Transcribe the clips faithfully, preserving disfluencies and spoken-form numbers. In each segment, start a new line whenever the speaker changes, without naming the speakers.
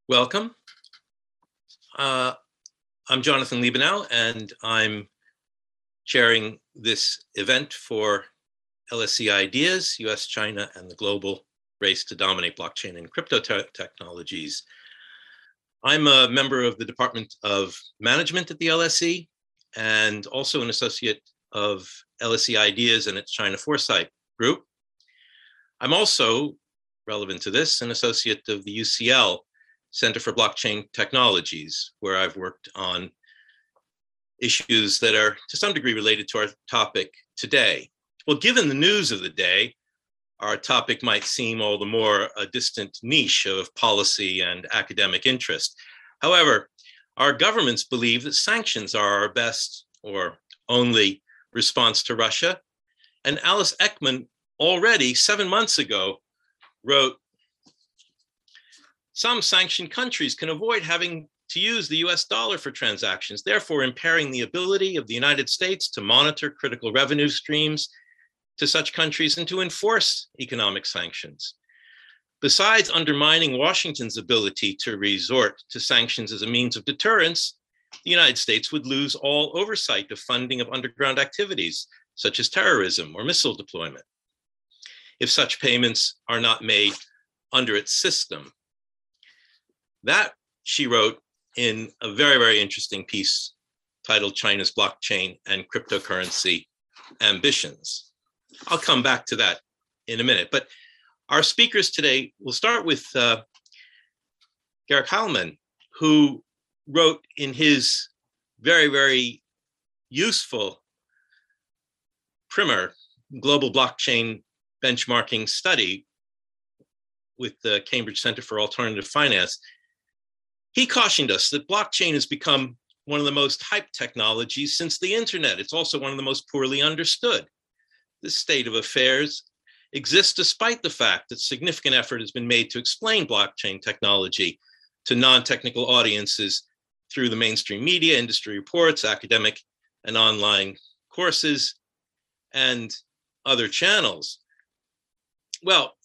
Welcome. Uh, I'm Jonathan Liebenow, and I'm chairing this event for L S E Ideas, U S, China, and the Global Race to Dominate Blockchain and Crypto te- Technologies. I'm a member of the Department of Management at the L S E, and also an associate of L S E Ideas and its China Foresight group. I'm also, relevant to this, an associate of the U C L Center for Blockchain Technologies, where I've worked on issues that are to some degree related to our topic today. Well, given the news of the day, our topic might seem all the more a distant niche of policy and academic interest. However, our governments believe that sanctions are our best or only response to Russia. And Alice Ekman already seven months ago wrote, "Some sanctioned countries can avoid having to use the U S dollar for transactions, therefore impairing the ability of the United States to monitor critical revenue streams to such countries and to enforce economic sanctions. Besides undermining Washington's ability to resort to sanctions as a means of deterrence, the United States would lose all oversight of funding of underground activities, such as terrorism or missile deployment, if such payments are not made under its system." That she wrote in a very, very interesting piece titled "China's Blockchain and Cryptocurrency Ambitions." I'll come back to that in a minute. But our speakers today, will start with uh, Georg Hallman, who wrote in his very, very useful primer, Global Blockchain Benchmarking Study with the Cambridge Center for Alternative Finance. He cautioned us that blockchain has become one of the most hyped technologies since the internet. It's also one of the most poorly understood. This state of affairs exists despite the fact that significant effort has been made to explain blockchain technology to non-technical audiences through the mainstream media, industry reports, academic and online courses, and other channels. Well,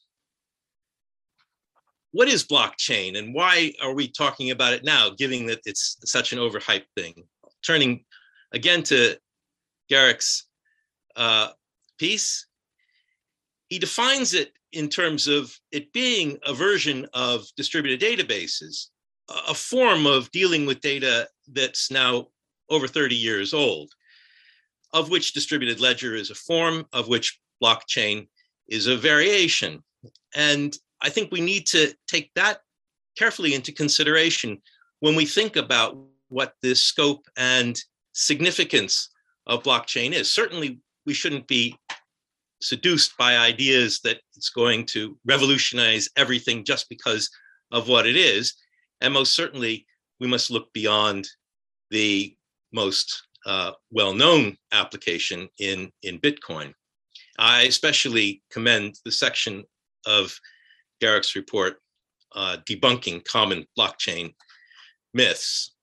what is blockchain and why are we talking about it now, given that it's such an overhyped thing? Turning again to Georg's uh, piece, he defines it in terms of it being a version of distributed databases, a form of dealing with data that's now over thirty years old, of which distributed ledger is a form, of which blockchain is a variation. And I think we need to take that carefully into consideration when we think about what the scope and significance of blockchain is. Certainly, we shouldn't be seduced by ideas that it's going to revolutionize everything just because of what it is. And most certainly, we must look beyond the most uh, well-known application in, in Bitcoin. I especially commend the section of Georg's report, uh, Debunking Common Blockchain Myths.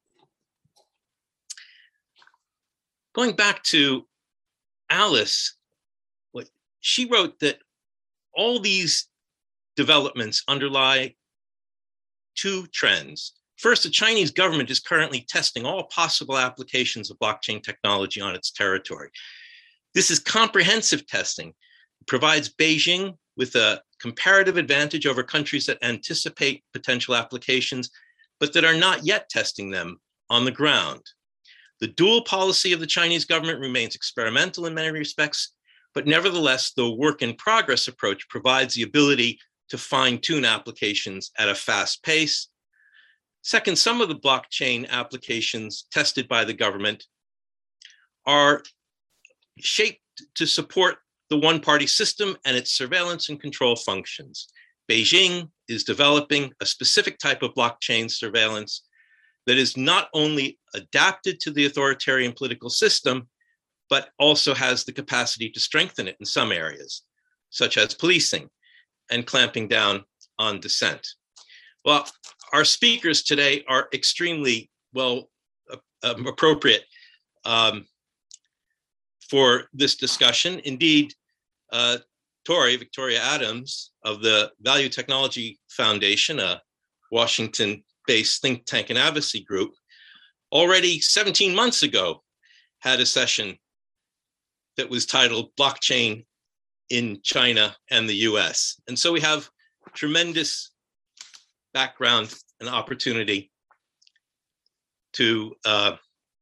Going back to Alice, what she wrote that all these developments underlie two trends. First, the Chinese government is currently testing all possible applications of blockchain technology on its territory. This is comprehensive testing. It provides Beijing with a comparative advantage over countries that anticipate potential applications, but that are not yet testing them on the ground. The dual policy of the Chinese government remains experimental in many respects, but nevertheless, the work in progress approach provides the ability to fine-tune applications at a fast pace. Second, some of the blockchain applications tested by the government are shaped to support the one-party system and its surveillance and control functions. Beijing is developing a specific type of blockchain surveillance that is not only adapted to the authoritarian political system, but also has the capacity to strengthen it in some areas, such as policing and clamping down on dissent. Well, our speakers today are extremely well uh, um, appropriate um, for this discussion. Indeed, uh, Tori, Victoria Adams of the Value Technology Foundation, a Washington-based think tank and advocacy group, already seventeen months ago had a session that was titled Blockchain in China and the U S. And so we have tremendous background and opportunity to, uh,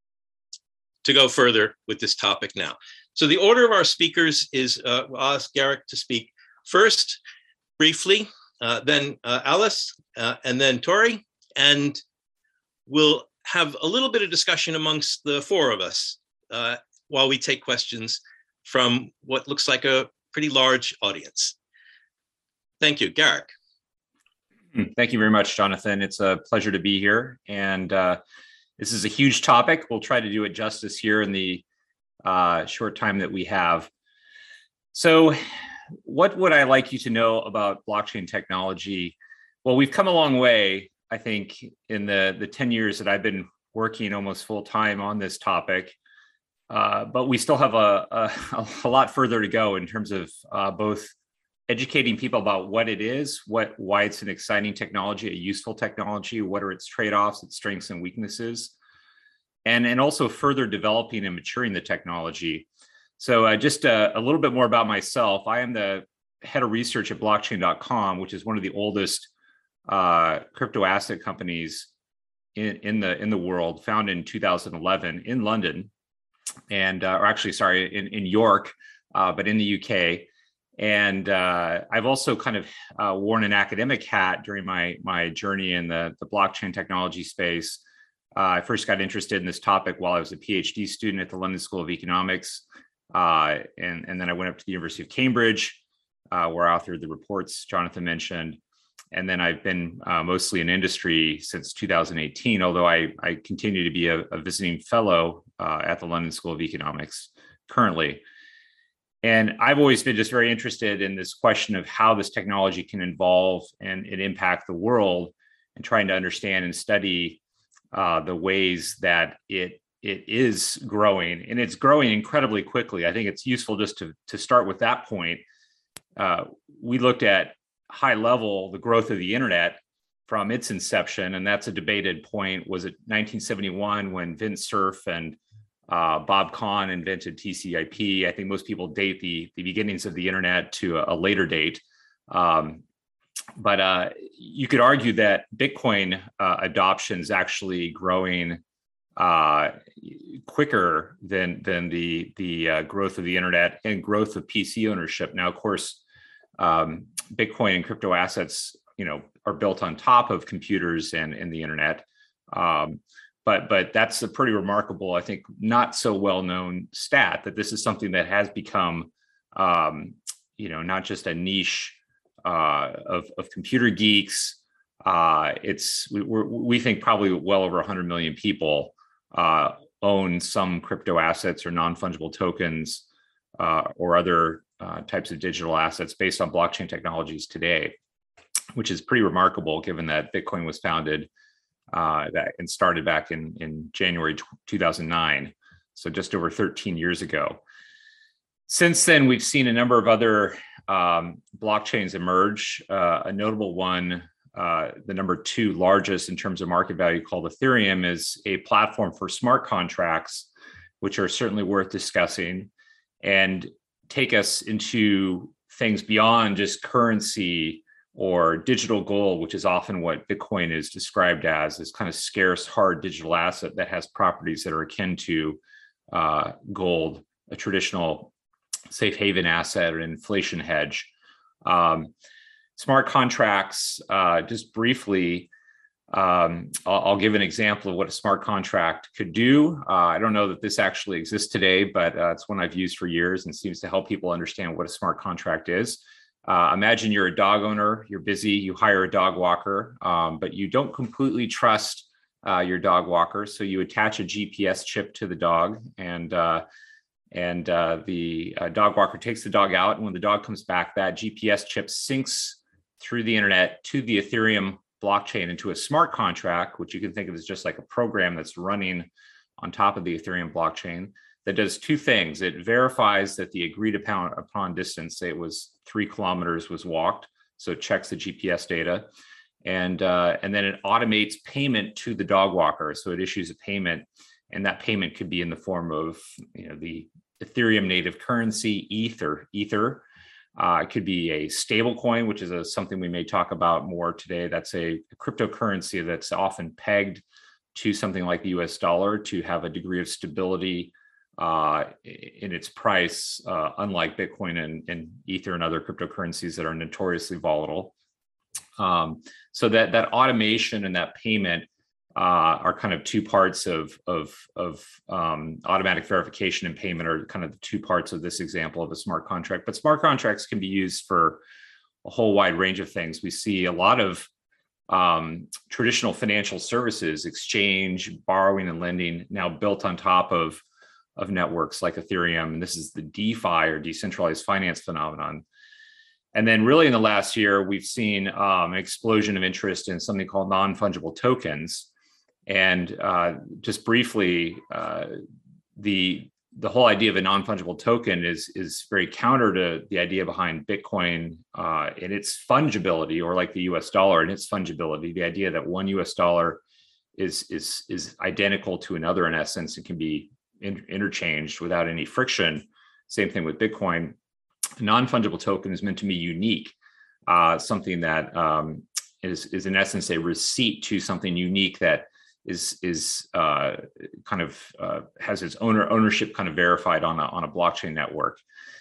to go further with this topic now. So the order of our speakers is, uh, I'll ask Garrick to speak first, briefly, uh, then uh, Alice, uh, and then Tori, and we'll have a little bit of discussion amongst the four of us uh, while we take questions from what looks like a pretty large audience. Thank you, Garrick.
Thank you very much, Jonathan. It's a pleasure to be here. And uh, this is a huge topic. We'll try to do it justice here in the uh, short time that we have. So what would I like you to know about blockchain technology? Well, we've come a long way, I think, in the, the ten years that I've been working almost full time on this topic. Uh, but we still have a, a, a lot further to go in terms of uh, both educating people about what it is, what why it's an exciting technology, a useful technology, what are its trade-offs, its strengths and weaknesses, and, and also further developing and maturing the technology. So uh, just a, a little bit more about myself. I am the head of research at blockchain dot com, which is one of the oldest uh, crypto asset companies in, in, the, in the world, founded in two thousand eleven in London. And uh, or actually, sorry, in, in York, uh, but in the U K. And uh, I've also kind of uh, worn an academic hat during my my journey in the, the blockchain technology space. Uh, I first got interested in this topic while I was a PhD student at the London School of Economics. Uh, and, and then I went up to the University of Cambridge, uh, where I authored the reports Jonathan mentioned. And then I've been uh, mostly in industry since two thousand eighteen, although I, I continue to be a, a visiting fellow uh, at the London School of Economics currently. And I've always been just very interested in this question of how this technology can evolve and, and impact the world, and trying to understand and study uh, the ways that it it is growing. And it's growing incredibly quickly. I think it's useful just to, to start with that point. Uh, we looked at high level the growth of the internet from its inception, and that's a debated point. Was it nineteen seventy-one when Vint Cerf and uh, Bob Kahn invented T C P? I think most people date the, the beginnings of the internet to a, a later date. Um, but uh, you could argue that Bitcoin uh, adoption is actually growing uh, quicker than, than the, the uh, growth of the internet and growth of P C ownership. Now, of course, um, Bitcoin and crypto assets, you know, are built on top of computers and, and the internet. Um, but but that's a pretty remarkable, I think, not so well known stat that this is something that has become, um, you know, not just a niche uh, of, of computer geeks. Uh, it's we we're, we think probably well over one hundred million people uh, own some crypto assets or non-fungible tokens uh, or other Uh, types of digital assets based on blockchain technologies today, which is pretty remarkable given that Bitcoin was founded uh, that and started back in, in January two thousand nine, so just over thirteen years ago. Since then, we've seen a number of other um, blockchains emerge. Uh, a notable one, uh, the number two largest in terms of market value, called Ethereum, is a platform for smart contracts, which are certainly worth discussing and take us into things beyond just currency or digital gold, which is often what Bitcoin is described as, this kind of scarce, hard digital asset that has properties that are akin to uh, gold, a traditional safe haven asset or an inflation hedge. Um, smart contracts, uh, just briefly, Um, I'll, I'll give an example of what a smart contract could do. Uh, I don't know that this actually exists today, but uh, it's one I've used for years and seems to help people understand what a smart contract is. Uh, imagine you're a dog owner, you're busy, you hire a dog walker, um, but you don't completely trust uh, your dog walker. So you attach a G P S chip to the dog, and uh, and uh, the uh, dog walker takes the dog out. And when the dog comes back, that G P S chip syncs through the internet to the Ethereum blockchain into a smart contract, which you can think of as just like a program that's running on top of the Ethereum blockchain, that does two things. It verifies that the agreed upon, upon distance, say it was three kilometers, was walked. So it checks the G P S data. and uh, and then it automates payment to the dog walker. So it issues a payment, and that payment could be in the form of, you know, the Ethereum native currency, Ether, Ether. Uh, it could be a stable coin, which is a, something we may talk about more today. That's a, a cryptocurrency that's often pegged to something like the U S dollar to have a degree of stability uh, in its price, uh, unlike Bitcoin and, and Ether and other cryptocurrencies that are notoriously volatile. Um, so that that automation and that payment uh, are kind of two parts of of of um, automatic verification and payment are kind of the two parts of this example of a smart contract. But smart contracts can be used for a whole wide range of things. We see a lot of um, traditional financial services, exchange, borrowing, and lending now built on top of of networks like Ethereum, and this is the DeFi or decentralized finance phenomenon. And then really in the last year, we've seen um, an explosion of interest in something called non-fungible tokens. And uh, just briefly, uh, the the whole idea of a non-fungible token is is very counter to the idea behind Bitcoin uh, and its fungibility, or like the U S dollar and its fungibility. The idea that one U S dollar is is is identical to another in essence and can be in, interchanged without any friction. Same thing with Bitcoin. A non-fungible token is meant to be unique, uh, something that um, is is in essence a receipt to something unique that is is uh, kind of uh, has its owner ownership kind of verified on a on a blockchain network.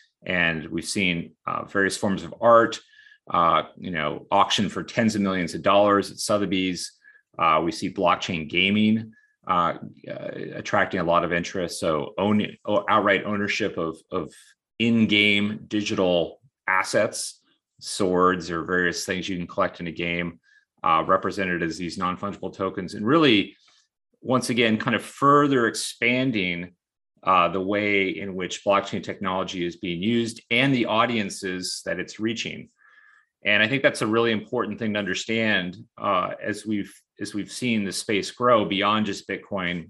And we've seen uh, various forms of art, uh, you know, auction for tens of millions of dollars at Sotheby's. Uh, we see blockchain gaming uh, uh, attracting a lot of interest. So own outright ownership of of in-game digital assets, swords, or various things you can collect in a game. Uh, represented as these non-fungible tokens, and really, once again, kind of further expanding uh, the way in which blockchain technology is being used and the audiences that it's reaching. And I think that's a really important thing to understand uh, as we've as we've seen the space grow beyond just Bitcoin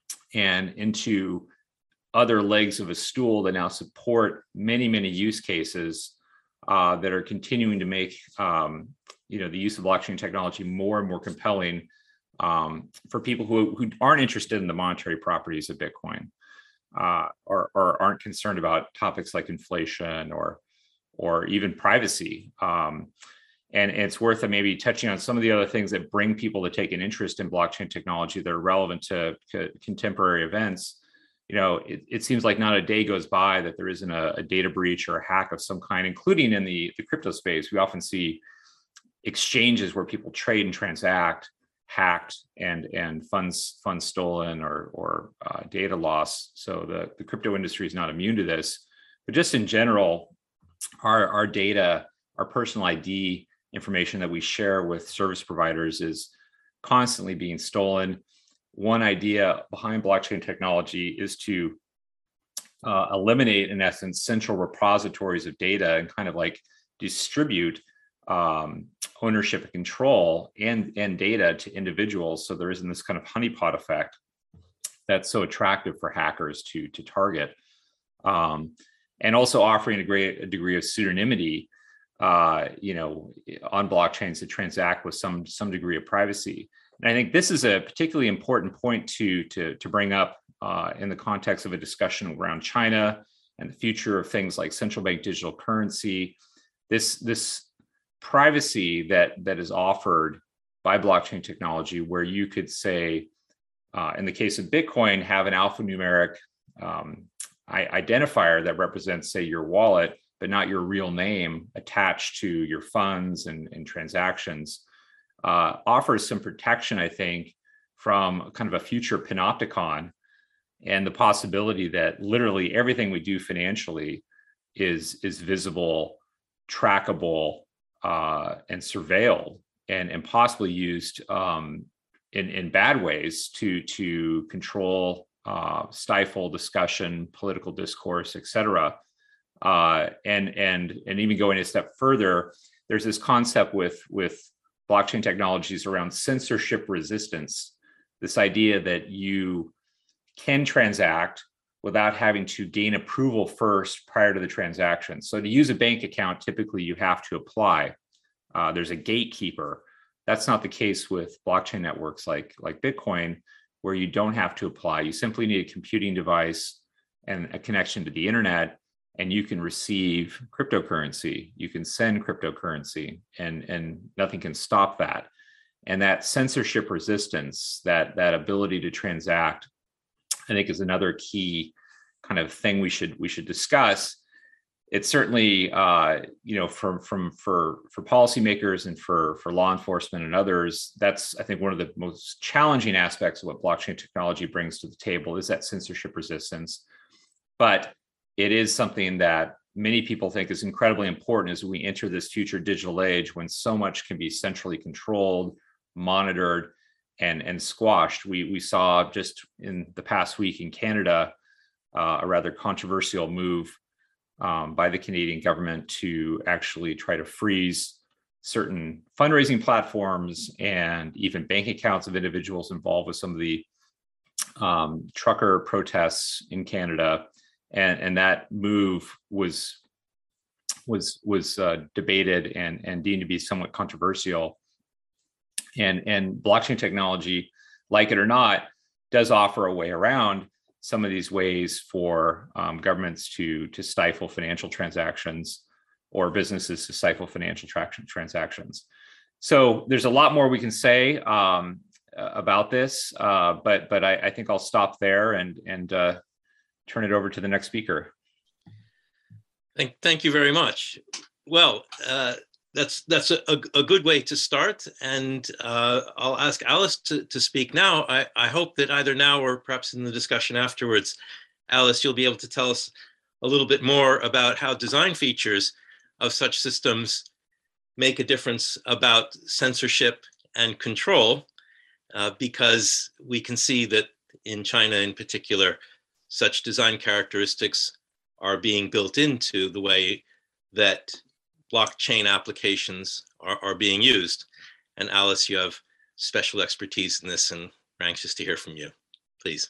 and into other legs of a stool that now support many, many use cases uh, that are continuing to make um, you know, the use of blockchain technology more and more compelling um, for people who, who aren't interested in the monetary properties of Bitcoin uh, or, or aren't concerned about topics like inflation or or even privacy. Um, and, and it's worth maybe touching on some of the other things that bring people to take an interest in blockchain technology that are relevant to, to contemporary events. You know, it, it seems like not a day goes by that there isn't a, a data breach or a hack of some kind, including in the, the crypto space. We often see exchanges where people trade and transact hacked and and funds funds stolen or or uh, data loss. So the, the crypto industry is not immune to this. But just in general, our, our data, our personal I D information that we share with service providers is constantly being stolen. One idea behind blockchain technology is to uh, eliminate, in essence, central repositories of data and kind of like distribute um, ownership and control and, and data to individuals. So there isn't this kind of honeypot effect that's so attractive for hackers to, to target. Um, and also offering a great a degree of pseudonymity, uh, you know, on blockchains to transact with some, some degree of privacy. And I think this is a particularly important point to, to, to bring up uh, in the context of a discussion around China and the future of things like central bank digital currency. This, this privacy that, that is offered by blockchain technology, where you could say, uh, in the case of Bitcoin, have an alphanumeric um, identifier that represents, say, your wallet, but not your real name attached to your funds and, and transactions. Uh, offers some protection, I think, from kind of a future panopticon and the possibility that literally everything we do financially is, is visible, trackable, uh, and surveilled, and, and possibly used um, in, in bad ways to, to control, uh, stifle discussion, political discourse, et cetera. Uh, and, and, and even going a step further, there's this concept with, with blockchain technologies around censorship resistance, this idea that you can transact without having to gain approval first prior to the transaction. So to use a bank account, typically you have to apply. Uh, there's a gatekeeper. That's not the case with blockchain networks like, like Bitcoin, where you don't have to apply. You simply need a computing device and a connection to the internet, and you can receive cryptocurrency. You can send cryptocurrency, and, and nothing can stop that. And that censorship resistance, that, that ability to transact, I think is another key kind of thing we should we should discuss. It's certainly, uh, you know, from from for for policymakers and for for law enforcement and others, that's, I think, one of the most challenging aspects of what blockchain technology brings to the table is that censorship resistance. But it is something that many people think is incredibly important as we enter this future digital age, when so much can be centrally controlled, monitored, and and squashed. We we saw just in the past week in Canada uh, a rather controversial move um, by the Canadian government to actually try to freeze certain fundraising platforms and even bank accounts of individuals involved with some of the um, trucker protests in Canada, and and that move was was was uh, debated and and deemed to be somewhat controversial. And, and blockchain technology, like it or not, does offer a way around some of these ways for um, governments to, to stifle financial transactions, or businesses to stifle financial traction transactions. So there's a lot more we can say um, about this, uh, but but I, I think I'll stop there and, and uh, turn it over to the next speaker.
Thank, thank you very much. Well, uh, That's that's a, a good way to start, and uh, I'll ask Alice to, to speak now. I, I hope that either now or perhaps in the discussion afterwards, Alice, you'll be able to tell us a little bit more about how design features of such systems make a difference about censorship and control, uh, because we can see that in China in particular, such design characteristics are being built into the way that blockchain applications are, are being used. And Alice, you have special expertise in this, and we're anxious to hear from you. Please.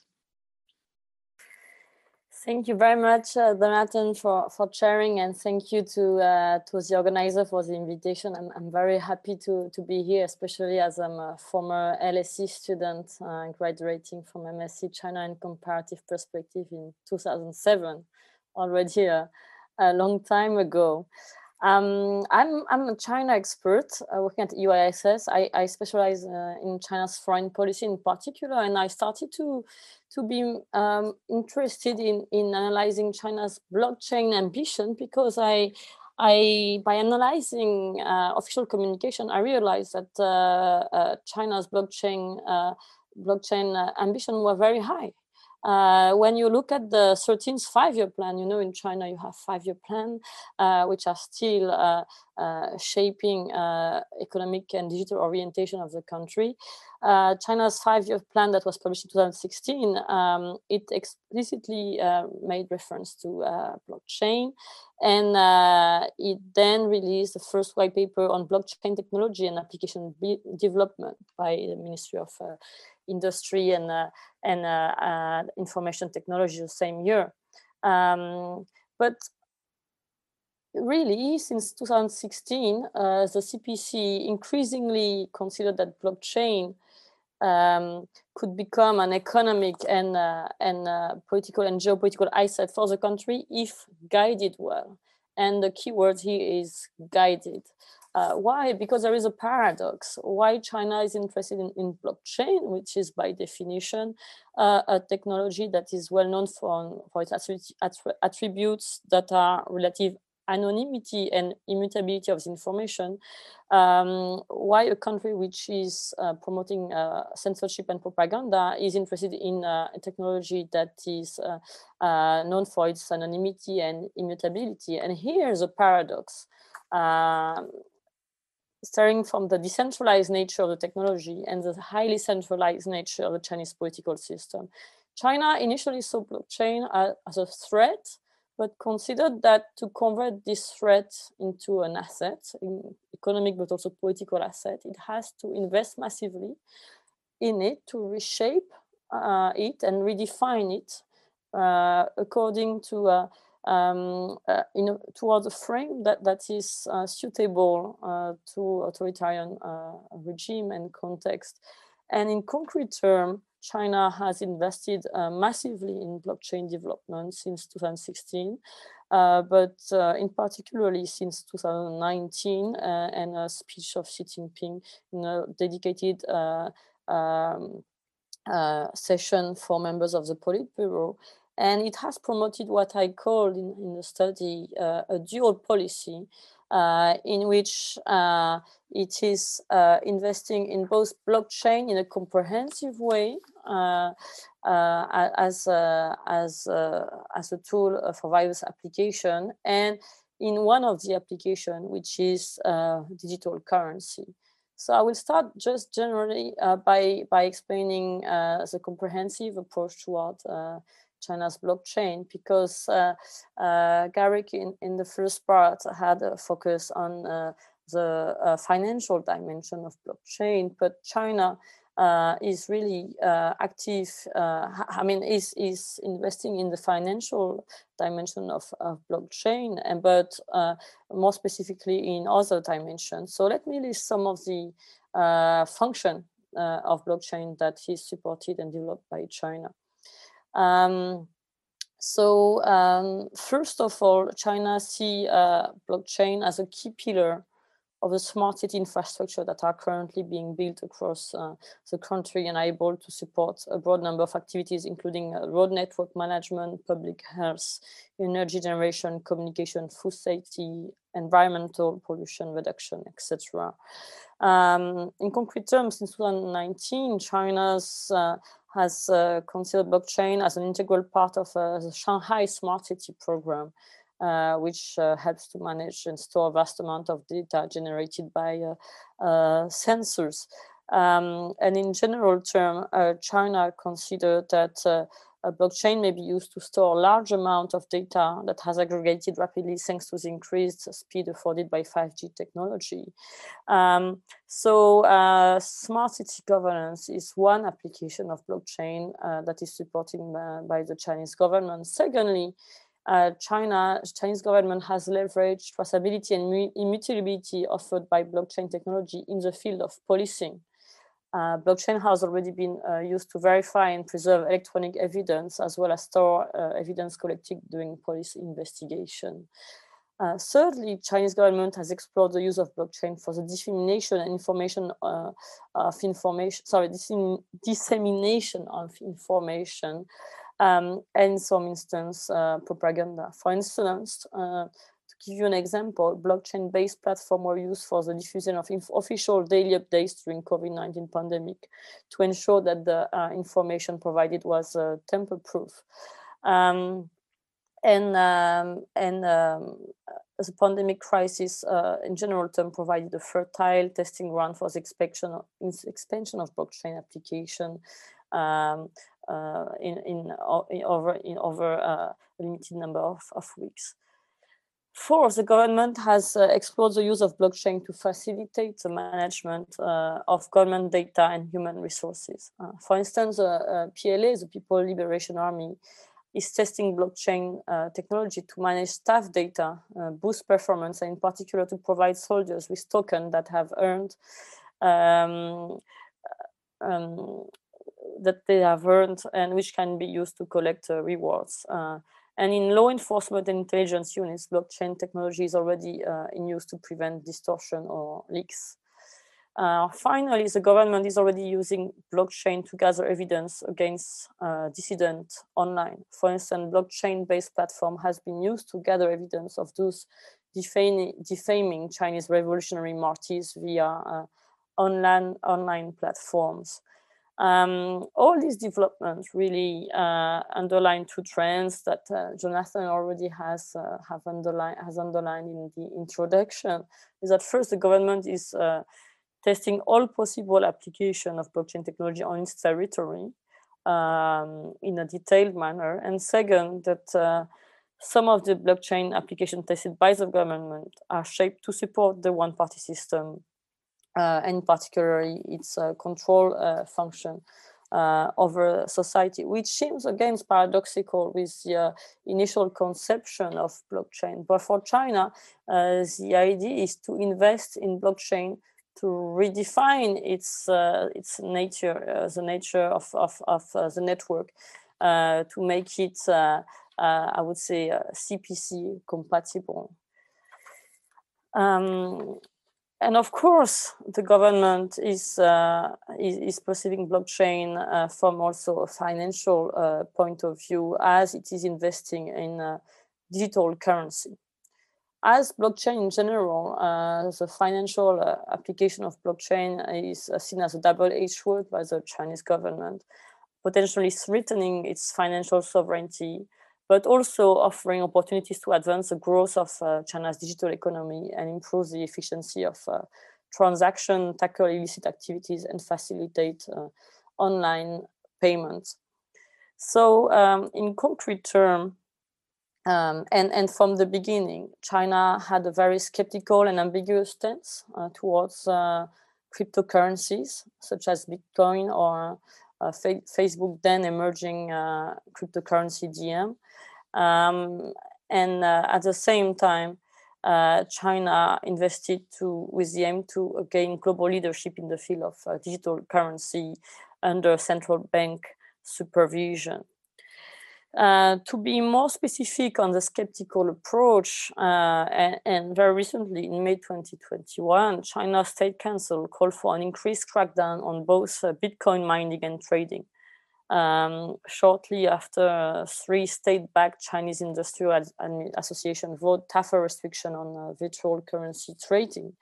Thank you very much, uh, Jonathan, for, for sharing, and thank you to uh, to the organizer for the invitation. I'm, I'm very happy to, to be here, especially as I'm a former L S E student uh, graduating from M S c China and Comparative Perspective in two thousand seven, already a, a long time ago. Um, I'm, I'm a China expert uh, working at U I S S. I, I specialize uh, in China's foreign policy in particular, and I started to, to be um, interested in, in analyzing China's blockchain ambition because I, I by analyzing uh, official communication, I realized that uh, uh, China's blockchain, uh, blockchain uh, ambition were very high. Uh, when you look at the thirteenth five-year plan, you know, in China you have five-year plan, uh, which are still uh, uh, shaping uh, economic and digital orientation of the country. Uh, China's five-year plan that was published in two thousand sixteen, um, it explicitly uh, made reference to uh, blockchain, and uh, it then released the first white paper on blockchain technology and application development by the Ministry of uh, Industry and uh, and uh, uh, Information Technology the same year. Um, but really, since two thousand sixteen, uh, the C P C increasingly considered that blockchain um, could become an economic and uh, and uh, political and geopolitical asset for the country if guided well. And the key word here is guided. Uh, why? Because there is a paradox. Why China is interested in, in blockchain, which is by definition uh, a technology that is well known for, for its attributes that are relative anonymity and immutability of the information. Um, why a country which is uh, promoting uh, censorship and propaganda is interested in uh, a technology that is uh, uh, known for its anonymity and immutability. And here's a paradox. Um, starting from the decentralized nature of the technology and the highly centralized nature of the Chinese political system. China initially saw blockchain as a threat, but considered that to convert this threat into an asset, in economic but also political asset, it has to invest massively in it to reshape uh, it and redefine it uh, according to uh, um, uh, in a, towards a frame that, that is uh, suitable uh, to authoritarian uh, regime and context. And in concrete terms, China has invested uh, massively in blockchain development since two thousand sixteen, uh, but uh, in particularly since two thousand nineteen, uh, and a speech of Xi Jinping in a dedicated uh, um, uh, session for members of the Politburo. And it has promoted what I called in, in the study uh, a dual policy, uh, in which uh, it is uh, investing in both blockchain in a comprehensive way uh, uh, as, uh, as, uh, as a tool for various application, and in one of the application, which is uh, digital currency. So I will start just generally uh, by, by explaining uh, the comprehensive approach toward uh, China's blockchain, because uh, uh, Garrick in, in the first part had a focus on uh, the uh, financial dimension of blockchain, but China uh, is really uh, active, uh, I mean, is, is investing in the financial dimension of, of blockchain, and but uh, more specifically in other dimensions. So let me list some of the uh, function uh, of blockchain that is supported and developed by China. Um, so um, first of all, China see uh, blockchain as a key pillar of the smart city infrastructure that are currently being built across uh, the country and are able to support a broad number of activities, including uh, road network management, public health, energy generation, communication, food safety, environmental pollution reduction, et cetera. Um, in concrete terms, since two thousand nineteen, China's uh, has uh, considered blockchain as an integral part of uh, the Shanghai Smart City program, uh, which uh, helps to manage and store a vast amount of data generated by uh, uh, sensors. Um, and in general term, uh, China considered that uh, a blockchain may be used to store a large amount of data that has aggregated rapidly thanks to the increased speed afforded by five G technology. Um, so uh, smart city governance is one application of blockchain uh, that is supported by, by the Chinese government. Secondly, uh, China, Chinese government has leveraged traceability and immutability offered by blockchain technology in the field of policing. Uh, blockchain has already been uh, used to verify and preserve electronic evidence, as well as store uh, evidence collected during police investigation. Uh, thirdly, Chinese government has explored the use of blockchain for the dissemination and information uh, of information, sorry, dissemination of information, um, and in some instance, uh, propaganda. For instance, uh, to give you an example, blockchain-based platforms were used for the diffusion of official daily updates during COVID nineteen pandemic to ensure that the uh, information provided was uh, tamper-proof. Um, and um, and um, the pandemic crisis, uh, in general term, provided a fertile testing ground for the expansion of, expansion of blockchain application um, uh, in, in, in over in over uh, a limited number of, of weeks. Fourth, the government has uh, explored the use of blockchain to facilitate the management uh, of government data and human resources. Uh, for instance, the uh, P L A, the People Liberation Army, is testing blockchain uh, technology to manage staff data, uh, boost performance, and in particular to provide soldiers with tokens that have earned, um, um, that they have earned and which can be used to collect uh, rewards. Uh, and in law enforcement and intelligence units, blockchain technology is already uh, in use to prevent distortion or leaks. Uh, finally, the government is already using blockchain to gather evidence against uh, dissidents online. For instance, blockchain-based platform has been used to gather evidence of those defaming, defaming Chinese revolutionary martyrs via uh, online, online platforms. Um, all these developments really uh, underline two trends that uh, Jonathan already has uh, have underlined has underlined in the introduction. Is that first, the government is uh, testing all possible application of blockchain technology on its territory um, in a detailed manner, and second, that uh, some of the blockchain applications tested by the government are shaped to support the one-party system. Uh, and particularly its uh, control uh, function uh, over society, which seems again paradoxical with the uh, initial conception of blockchain. But for China, uh, the idea is to invest in blockchain to redefine its uh, its nature, uh, the nature of of, of uh, the network, uh, to make it, uh, uh, I would say, uh, C P C compatible. Um, and of course, the government is uh, is, is perceiving blockchain uh, from also a financial uh, point of view, as it is investing in uh, digital currency. As blockchain in general, uh, the financial uh, application of blockchain is uh, seen as a double-edged sword by the Chinese government, potentially threatening its financial sovereignty, but also offering opportunities to advance the growth of uh, China's digital economy and improve the efficiency of uh, transaction, tackle illicit activities, and facilitate uh, online payments. So um, in concrete terms, Um, and, and from the beginning, China had a very skeptical and ambiguous stance uh, towards uh, cryptocurrencies, such as Bitcoin or uh, fa Facebook then emerging uh, cryptocurrency Diem. Um, and uh, at the same time, uh, China invested to, with the aim to gain global leadership in the field of uh, digital currency under central bank supervision. Uh, to be more specific on the skeptical approach, uh, and, and very recently in May twenty twenty-one, China's State Council called for an increased crackdown on both uh, Bitcoin mining and trading. Um, shortly after uh, three state-backed Chinese Industrial Ad Association vote tougher restriction on uh, virtual currency trading.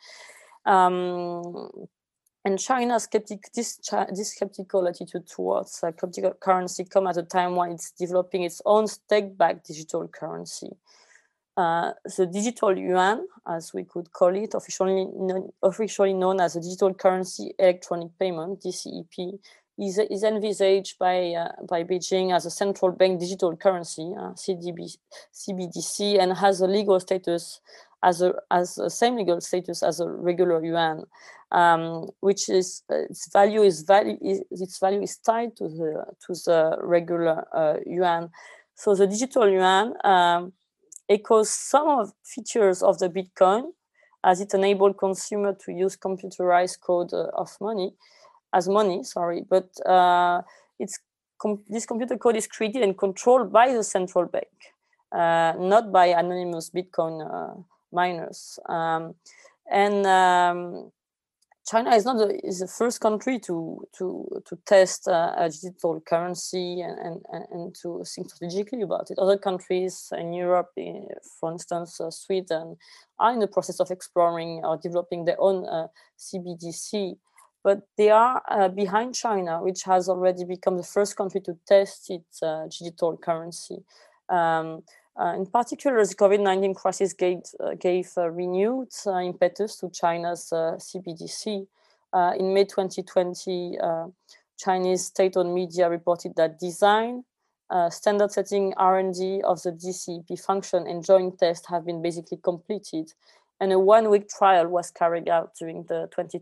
Um, And China's skeptic, this, this skeptical attitude towards uh, cryptocurrency come at a time when it's developing its own state-backed digital currency. Uh, the digital yuan, as we could call it, officially known, officially known as the Digital Currency Electronic Payment, D C E P, is, is envisaged by, uh, by Beijing as a central bank digital currency, uh, C B D C, and has a legal status as a as the same legal status as a regular yuan, um, which is uh, its value is value is, its value is tied to the to the regular uh, yuan. So the digital yuan um, echoes some of features of the Bitcoin, as it enables consumer to use computerized code uh, of money as money. Sorry, but uh, it's com this computer code is created and controlled by the central bank, uh, not by anonymous Bitcoin Uh, miners. Um, and um, China is not the, is the first country to to to test uh, a digital currency and, and and to think strategically about it. Other countries in Europe, for instance, uh, Sweden, are in the process of exploring or developing their own uh, C B D C, but they are uh, behind China, which has already become the first country to test its uh, digital currency. Um, Uh, in particular, the COVID nineteen crisis gave, uh, gave uh, renewed uh, impetus to China's uh, C B D C. Uh, in May twenty twenty, uh, Chinese state-owned media reported that design, uh, standard-setting R and D of the D C E P function and joint tests have been basically completed, and a one-week trial was carried out during the twenty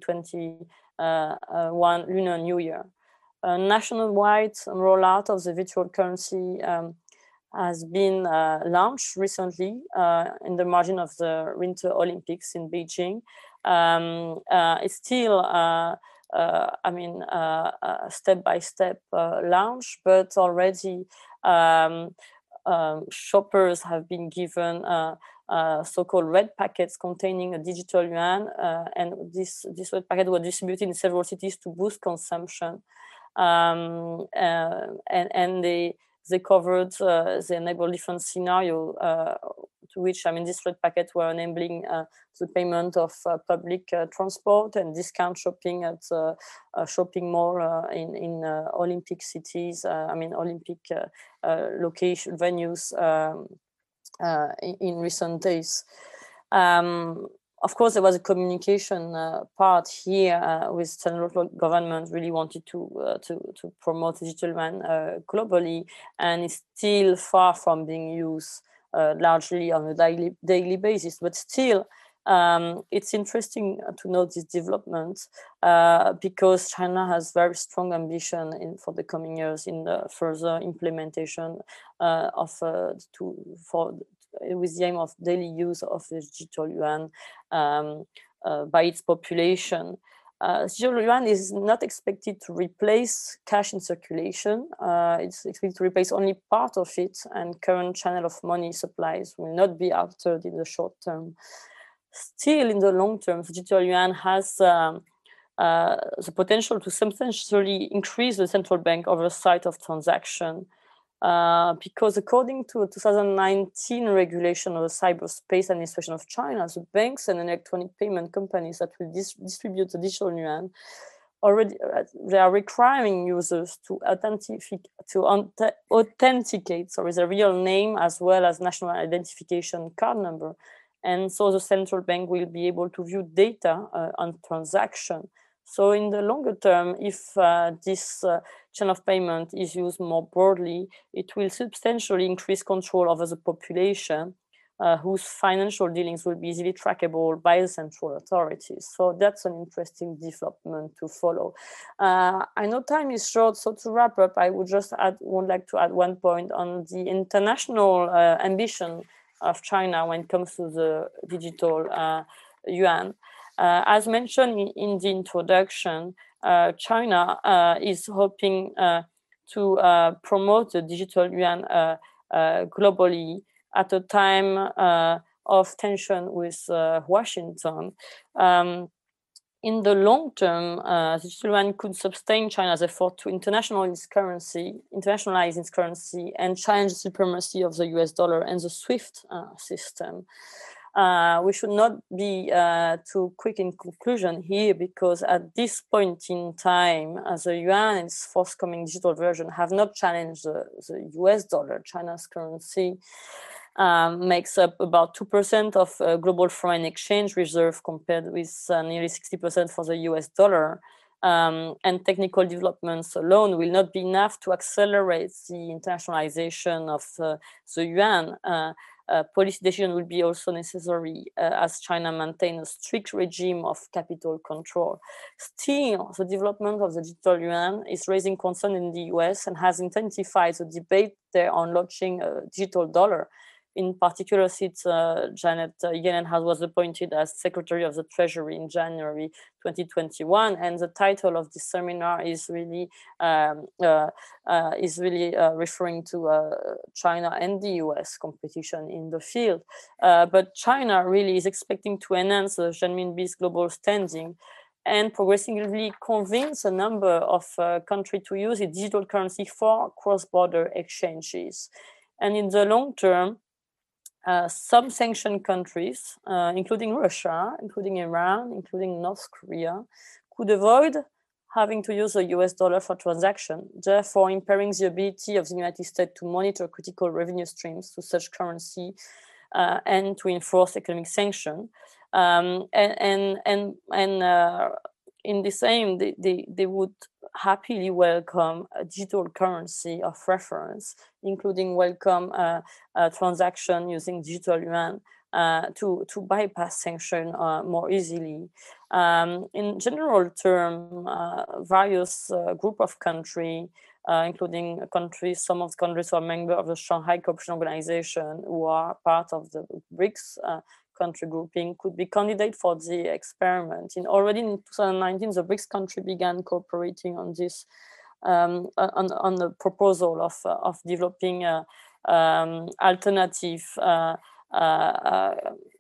twenty-one Lunar New Year. A nationwide rollout of the virtual currency um, has been uh, launched recently uh, in the margin of the Winter Olympics in Beijing. Um, uh, it's still, uh, uh, I mean, uh, uh, step-by-step uh, launch, but already um, um, shoppers have been given uh, uh, so-called red packets containing a digital yuan, uh, and this, this red packet were distributed in several cities to boost consumption. Um, uh, and, and they They covered, uh, they enabled different scenarios uh, to which, I mean, this red packet were enabling uh, the payment of uh, public uh, transport and discount shopping at uh, a shopping mall uh, in, in uh, Olympic cities, uh, I mean, Olympic uh, uh, location venues um, uh, in, in recent days. Um, Of course, there was a communication uh, part here uh, with central government really wanted to uh, to, to promote digital yuan uh, globally, and it's still far from being used uh, largely on a daily daily basis. But still, Um, it's interesting to note this development uh, because China has very strong ambition in, for the coming years in the further implementation uh, of uh, to for with the aim of daily use of the digital yuan um, uh, by its population. Uh, digital yuan is not expected to replace cash in circulation. Uh, it's expected to replace only part of it, and current channel of money supplies will not be altered in the short term. Still, in the long term, digital yuan has um, uh, the potential to substantially increase the central bank oversight of transaction, uh, because according to a two thousand nineteen regulation of the Cyberspace Administration of China, the banks and electronic payment companies that will dis distribute the digital yuan already uh, they are requiring users to authenticate to authenticate sorry the real name as well as national identification card number. And so the central bank will be able to view data uh, on transaction. So in the longer term, if uh, this uh, channel of payment is used more broadly, it will substantially increase control over the population, uh, whose financial dealings will be easily trackable by the central authorities. So that's an interesting development to follow. Uh, I know time is short, so to wrap up, I would just add, would like to add one point on the international uh, ambition of China when it comes to the digital uh, yuan. Uh, as mentioned in, in the introduction, uh, China uh, is hoping uh, to uh, promote the digital yuan uh, uh, globally at a time uh, of tension with uh, Washington. Um, In the long term, uh, the digital yuan could sustain China's effort to internationalize its currency, internationalize its currency, and challenge the supremacy of the U S dollar and the SWIFT uh, system. Uh, we should not be uh, too quick in conclusion here, because at this point in time, uh, the yuan and its forthcoming digital version have not challenged the, the U S dollar. China's currency Um, makes up about two percent of uh, global foreign exchange reserve, compared with uh, nearly sixty percent for the U S dollar. Um, and technical developments alone will not be enough to accelerate the internationalization of uh, the yuan. Uh, uh, policy decision will be also necessary uh, as China maintains a strict regime of capital control. Still, the development of the digital yuan is raising concern in the U S and has intensified the debate there on launching a digital dollar. In particular, since uh, Janet uh, Yellen has, was appointed as Secretary of the Treasury in January twenty twenty-one, and the title of this seminar is really um, uh, uh, is really uh, referring to uh, China and the U S competition in the field. Uh, but China really is expecting to enhance the renminbi's global standing and progressively convince a number of uh, countries to use a digital currency for cross-border exchanges. And in the long term, Uh, some sanctioned countries, uh, including Russia, including Iran, including North Korea, could avoid having to use the U S dollar for transaction, therefore impairing the ability of the United States to monitor critical revenue streams to such currency uh, and to enforce economic sanction. Um, and and and, and uh, in the same, they, they, they would happily welcome a digital currency of reference, including welcome uh, a transaction using digital yuan uh, to, to bypass sanction uh, more easily. Um, in general term, uh, various uh, group of countries, uh, including countries, some of the countries who are members of the Shanghai Cooperation Organization, who are part of the BRICS uh, country grouping, could be candidate for the experiment. In already in two thousand nineteen, the BRICS country began cooperating on this, um, on, on the proposal of, uh, of developing a um, alternative uh, uh,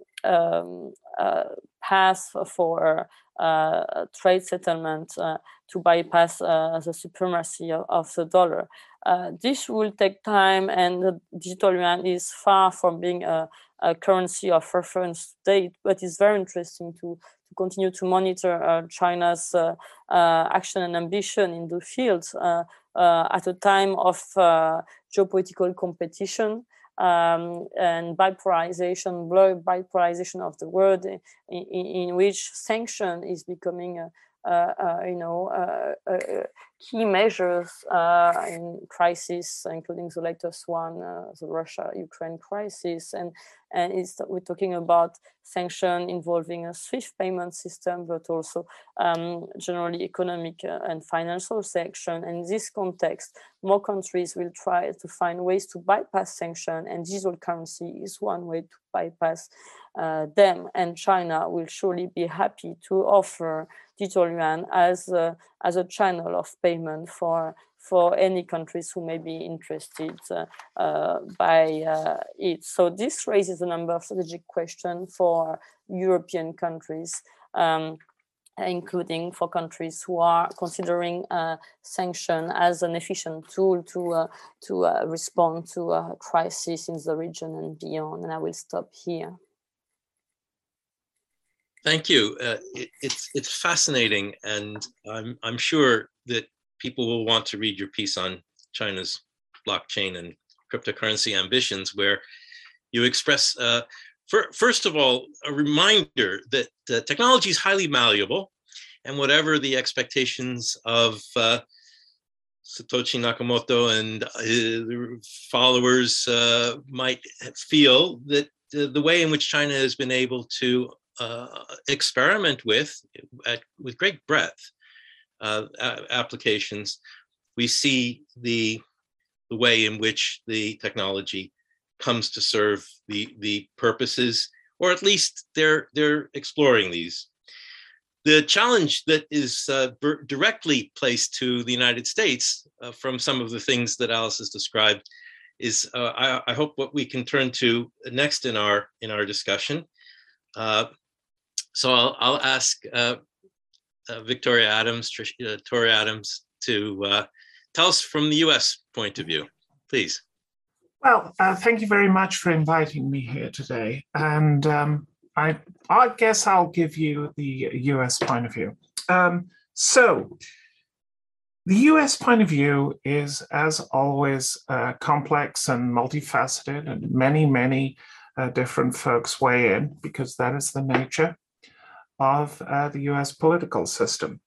um, uh, path for uh, trade settlement uh, to bypass uh, the supremacy of, of the dollar. Uh, this will take time, and the digital yuan is far from being a, a currency of reference state, but it's very interesting to, to continue to monitor uh, China's uh, uh, action and ambition in the field uh, uh, at a time of uh, geopolitical competition um, and bipolarization, blurred bipolarization of the world, in, in, in which sanction is becoming a, Uh, uh, you know, uh, uh, key measures uh, in crisis, including the latest one, uh, the Russia-Ukraine crisis. And, and it's, we're talking about sanction involving a SWIFT payment system, but also um, generally economic uh, and financial sanction. And in this context, more countries will try to find ways to bypass sanction, and digital currency is one way to bypass uh, them. And China will surely be happy to offer digital yuan as a, as a channel of payment for for any countries who may be interested uh, uh, by uh, it. So this raises a number of strategic questions for European countries, um, including for countries who are considering uh, sanction as an efficient tool to uh, to uh, respond to a crisis in the region and beyond. And I will stop here.
Thank you. Uh, it, it's it's fascinating, and I'm I'm sure that people will want to read your piece on China's blockchain and cryptocurrency ambitions, where you express, uh, for, first of all, a reminder that uh, technology is highly malleable, and whatever the expectations of uh, Satoshi Nakamoto and uh, followers uh, might feel, that uh, the way in which China has been able to Uh, experiment with, at, with great breadth, uh, applications, we see the, the way in which the technology comes to serve the, the purposes, or at least they're, they're exploring these. The challenge that is uh, directly placed to the United States uh, from some of the things that Alice has described is, uh, I, I hope, what we can turn to next in our, in our discussion. Uh, So I'll, I'll ask uh, uh, Victoria Adams, Trish, uh, Tori Adams, to uh, tell us from the U S point of view, please.
Well, uh, thank you very much for inviting me here today. And um, I, I guess I'll give you the U S point of view. Um, so the U S point of view is, as always, uh, complex and multifaceted, and many, many uh, different folks weigh in, because that is the nature of uh, the U S political system.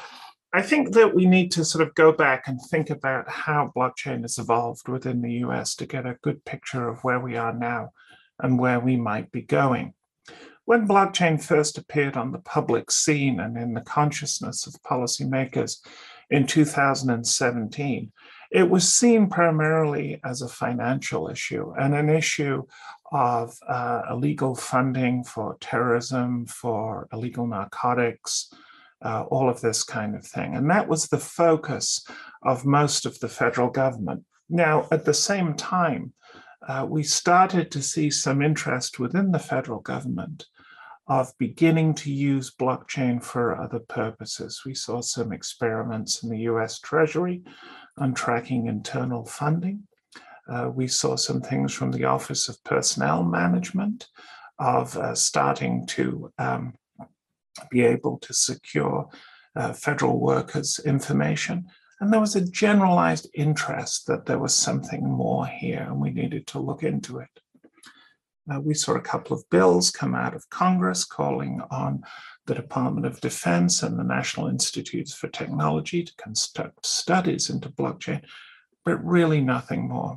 I think that we need to sort of go back and think about how blockchain has evolved within the U S to get a good picture of where we are now and where we might be going. When blockchain first appeared on the public scene and in the consciousness of policymakers in two thousand seventeen, it was seen primarily as a financial issue, and an issue of uh, illegal funding for terrorism, for illegal narcotics, uh, all of this kind of thing. And that was the focus of most of the federal government. Now, at the same time, uh, we started to see some interest within the federal government of beginning to use blockchain for other purposes. We saw some experiments in the U S Treasury on tracking internal funding. Uh, we saw some things from the Office of Personnel Management of uh, starting to um, be able to secure uh, federal workers' information. And there was a generalized interest that there was something more here, and we needed to look into it. Uh, we saw a couple of bills come out of Congress calling on the Department of Defense and the National Institutes for Technology to conduct studies into blockchain, but really nothing more.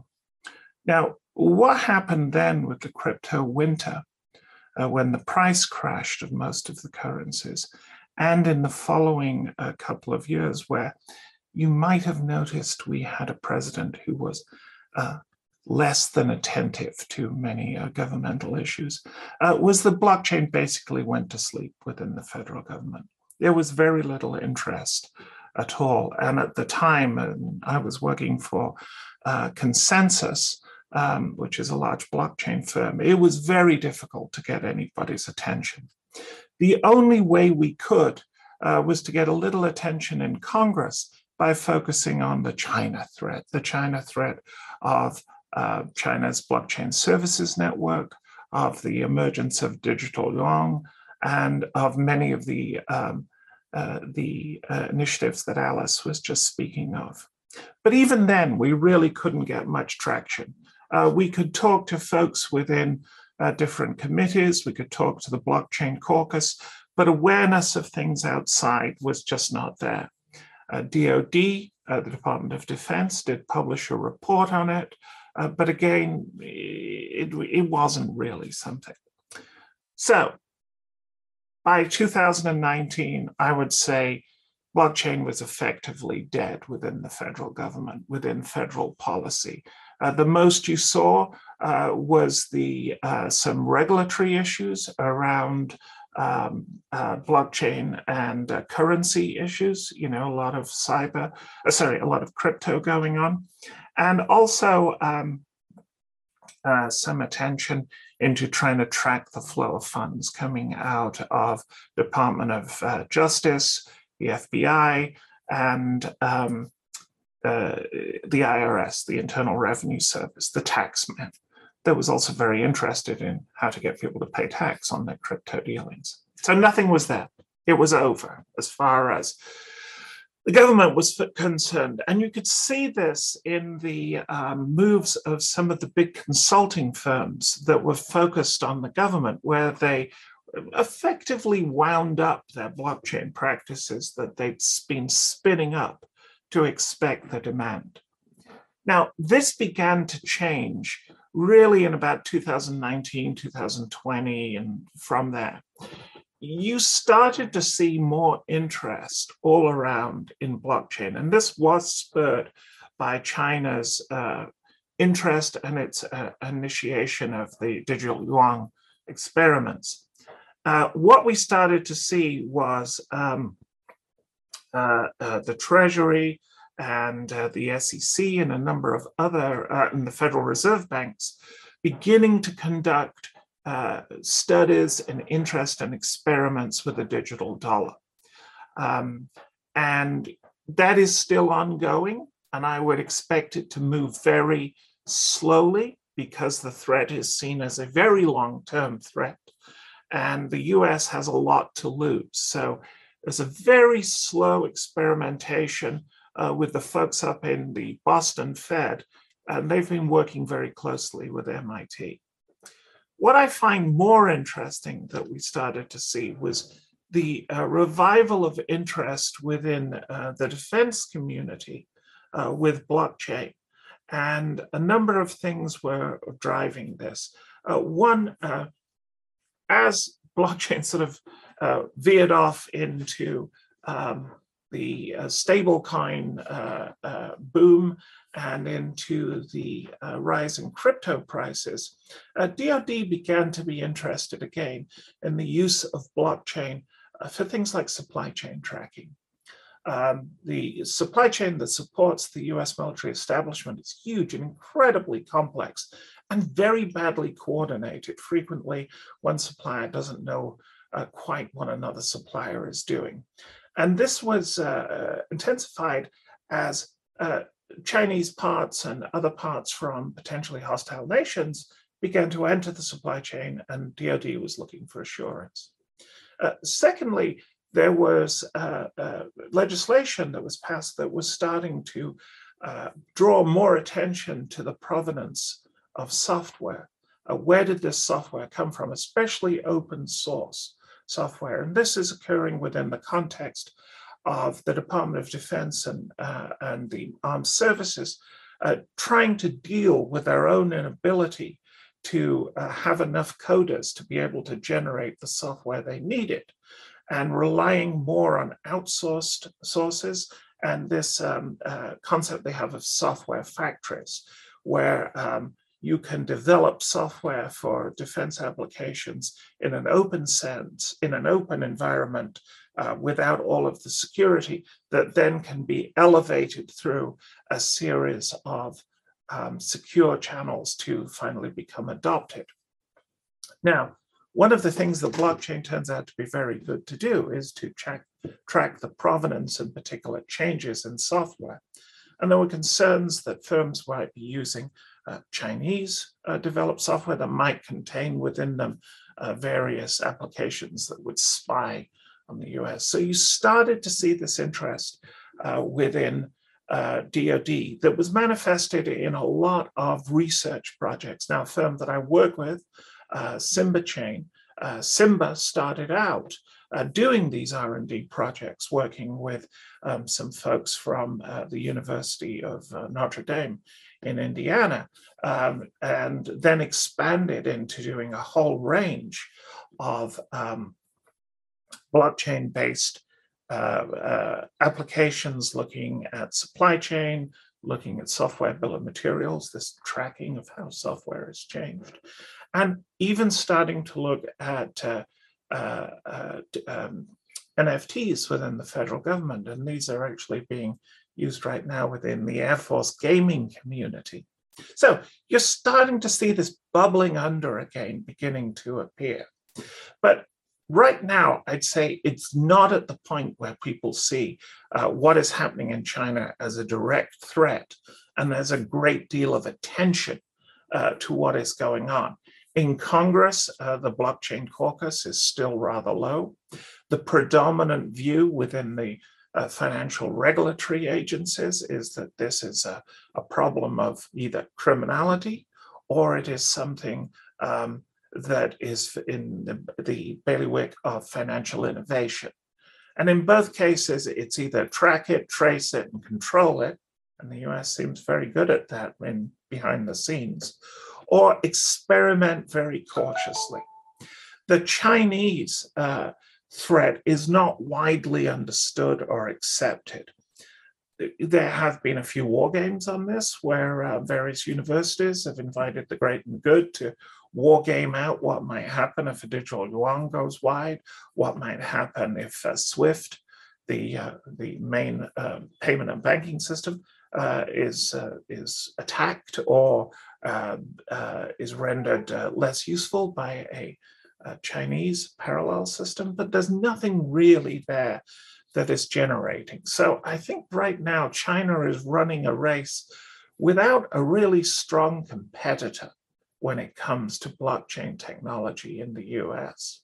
Now, what happened then with the crypto winter, uh, when the price crashed of most of the currencies, and in the following uh, couple of years, where you might have noticed we had a president who was uh, less than attentive to many uh, governmental issues, uh, was the blockchain basically went to sleep within the federal government. There was very little interest at all. And at the time, and I was working for uh, Consensus, um, which is a large blockchain firm, it was very difficult to get anybody's attention. The only way we could uh, was to get a little attention in Congress by focusing on the China threat, the China threat of Uh, China's blockchain services network, of the emergence of digital yuan, and of many of the, um, uh, the uh, initiatives that Alice was just speaking of. But even then, we really couldn't get much traction. Uh, we could talk to folks within uh, different committees, we could talk to the Blockchain Caucus, but awareness of things outside was just not there. Uh, D O D, uh, the Department of Defense, did publish a report on it, uh, but again, it, it wasn't really something. So by two thousand nineteen, I would say blockchain was effectively dead within the federal government, within federal policy. Uh, the most you saw uh, was the uh, some regulatory issues around um, uh, blockchain and uh, currency issues. You know, a lot of cyber, uh, sorry, a lot of crypto going on, and also um, uh, some attention into trying to track the flow of funds coming out of Department of uh, Justice, the F B I, and um, uh, the I R S, the Internal Revenue Service, the taxman, that was also very interested in how to get people to pay tax on their crypto dealings. So nothing was there. It was over as far as the government was concerned. And you could see this in the um, moves of some of the big consulting firms that were focused on the government, where they effectively wound up their blockchain practices that they'd been spinning up to expect the demand. Now, this began to change really in about two thousand nineteen, two thousand twenty, and from there. You started to see more interest all around in blockchain. And this was spurred by China's uh, interest and its uh, initiation of the digital yuan experiments. Uh, what we started to see was um, uh, uh, the Treasury and uh, the S E C and a number of other, uh, and the Federal Reserve banks beginning to conduct uh, studies and interest and experiments with the digital dollar. Um, and that is still ongoing, and I would expect it to move very slowly because the threat is seen as a very long-term threat. And the U S has a lot to lose. So there's a very slow experimentation uh, with the folks up in the Boston Fed, and they've been working very closely with M I T. What I find more interesting that we started to see was the uh, revival of interest within uh, the defense community uh, with blockchain. And a number of things were driving this. Uh, one, uh, as blockchain sort of uh, veered off into um, the uh, stablecoin uh, uh, boom and into the uh, rise in crypto prices, uh, D O D began to be interested again in the use of blockchain uh, for things like supply chain tracking. Um, the supply chain that supports the U S military establishment is huge and incredibly complex and very badly coordinated. Frequently, one supplier doesn't know uh, quite what another supplier is doing. And this was uh, intensified as uh, Chinese parts and other parts from potentially hostile nations began to enter the supply chain, and D O D was looking for assurance. Uh, secondly, there was uh, uh, legislation that was passed that was starting to uh, draw more attention to the provenance of software. Uh, where did this software come from, especially open source software? And this is occurring within the context of the Department of Defense and, uh, and the armed services uh, trying to deal with their own inability to uh, have enough coders to be able to generate the software they needed, and relying more on outsourced sources and this um, uh, concept they have of software factories, where um, you can develop software for defense applications in an open sense, in an open environment, uh, without all of the security that then can be elevated through a series of um, secure channels to finally become adopted. Now, one of the things that blockchain turns out to be very good to do is to track, track the provenance and particular changes in software. And there were concerns that firms might be using uh, Chinese uh, developed software that might contain within them uh, various applications that would spy on the U S. So you started to see this interest uh, within uh, D O D that was manifested in a lot of research projects. Now, a firm that I work with, Uh, Simba Chain. Uh, Simba started out uh, doing these R and D projects, working with um, some folks from uh, the University of uh, Notre Dame in Indiana, um, and then expanded into doing a whole range of um, blockchain-based uh, uh, applications, looking at supply chain, looking at software bill of materials, this tracking of how software is changed, and even starting to look at uh, uh, uh, um, N F Ts within the federal government. And these are actually being used right now within the Air Force gaming community. So you're starting to see this bubbling under again, beginning to appear. But right now, I'd say it's not at the point where people see uh, what is happening in China as a direct threat, and there's a great deal of attention uh, to what is going on. In Congress, uh, the blockchain caucus is still rather low. The predominant view within the uh, financial regulatory agencies is that this is a, a problem of either criminality or it is something um, that is in the, the bailiwick of financial innovation. And in both cases, it's either track it, trace it, and control it, and the U S seems very good at that in behind the scenes, or experiment very cautiously. The Chinese uh, threat is not widely understood or accepted. There have been a few war games on this where uh, various universities have invited the great and good to war game out what might happen if a digital yuan goes wide, what might happen if uh, SWIFT, the, uh, the main uh, payment and banking system, uh, is, uh, is attacked or uh, uh, is rendered uh, less useful by a, a Chinese parallel system, but there's nothing really there that is generating. So I think right now China is running a race without a really strong competitor when it comes to blockchain technology in the U S.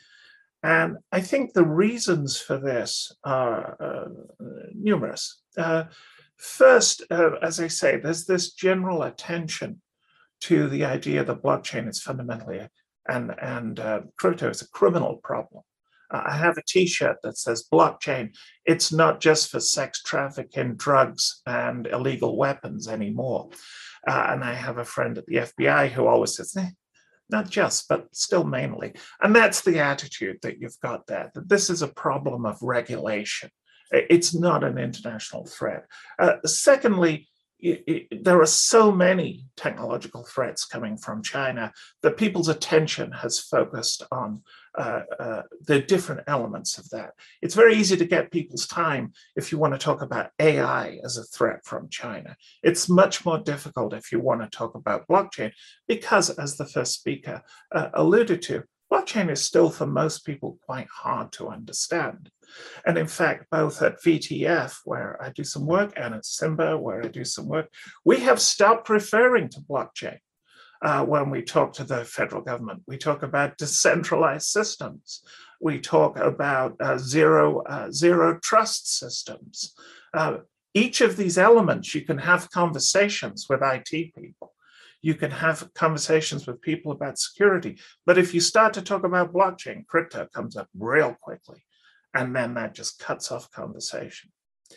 And I think the reasons for this are uh, numerous. Uh, first, uh, as I say, there's this general attention to the idea that blockchain is fundamentally, a, and, and uh, crypto is a criminal problem. Uh, I have a t-shirt that says blockchain, it's not just for sex trafficking, drugs, and illegal weapons anymore. Uh, and I have a friend at the F B I who always says, eh, not just, but still mainly. And that's the attitude that you've got there, that this is a problem of regulation. It's not an international threat. Uh, secondly, it, it, there are so many technological threats coming from China that people's attention has focused on uh, uh, the different elements of that. It's very easy to get people's time if you want to talk about A I as a threat from China. It's much more difficult if you want to talk about blockchain because, as the first speaker uh, alluded to, blockchain is still for most people quite hard to understand. And in fact, both at V T F, where I do some work, and at Simba, where I do some work, we have stopped referring to blockchain uh, when we talk to the federal government. We talk about decentralized systems. We talk about uh, zero, uh, zero trust systems. Uh, each of these elements, you can have conversations with I T people. You can have conversations with people about security. But if you start to talk about blockchain, crypto comes up real quickly. And then that just cuts off conversation.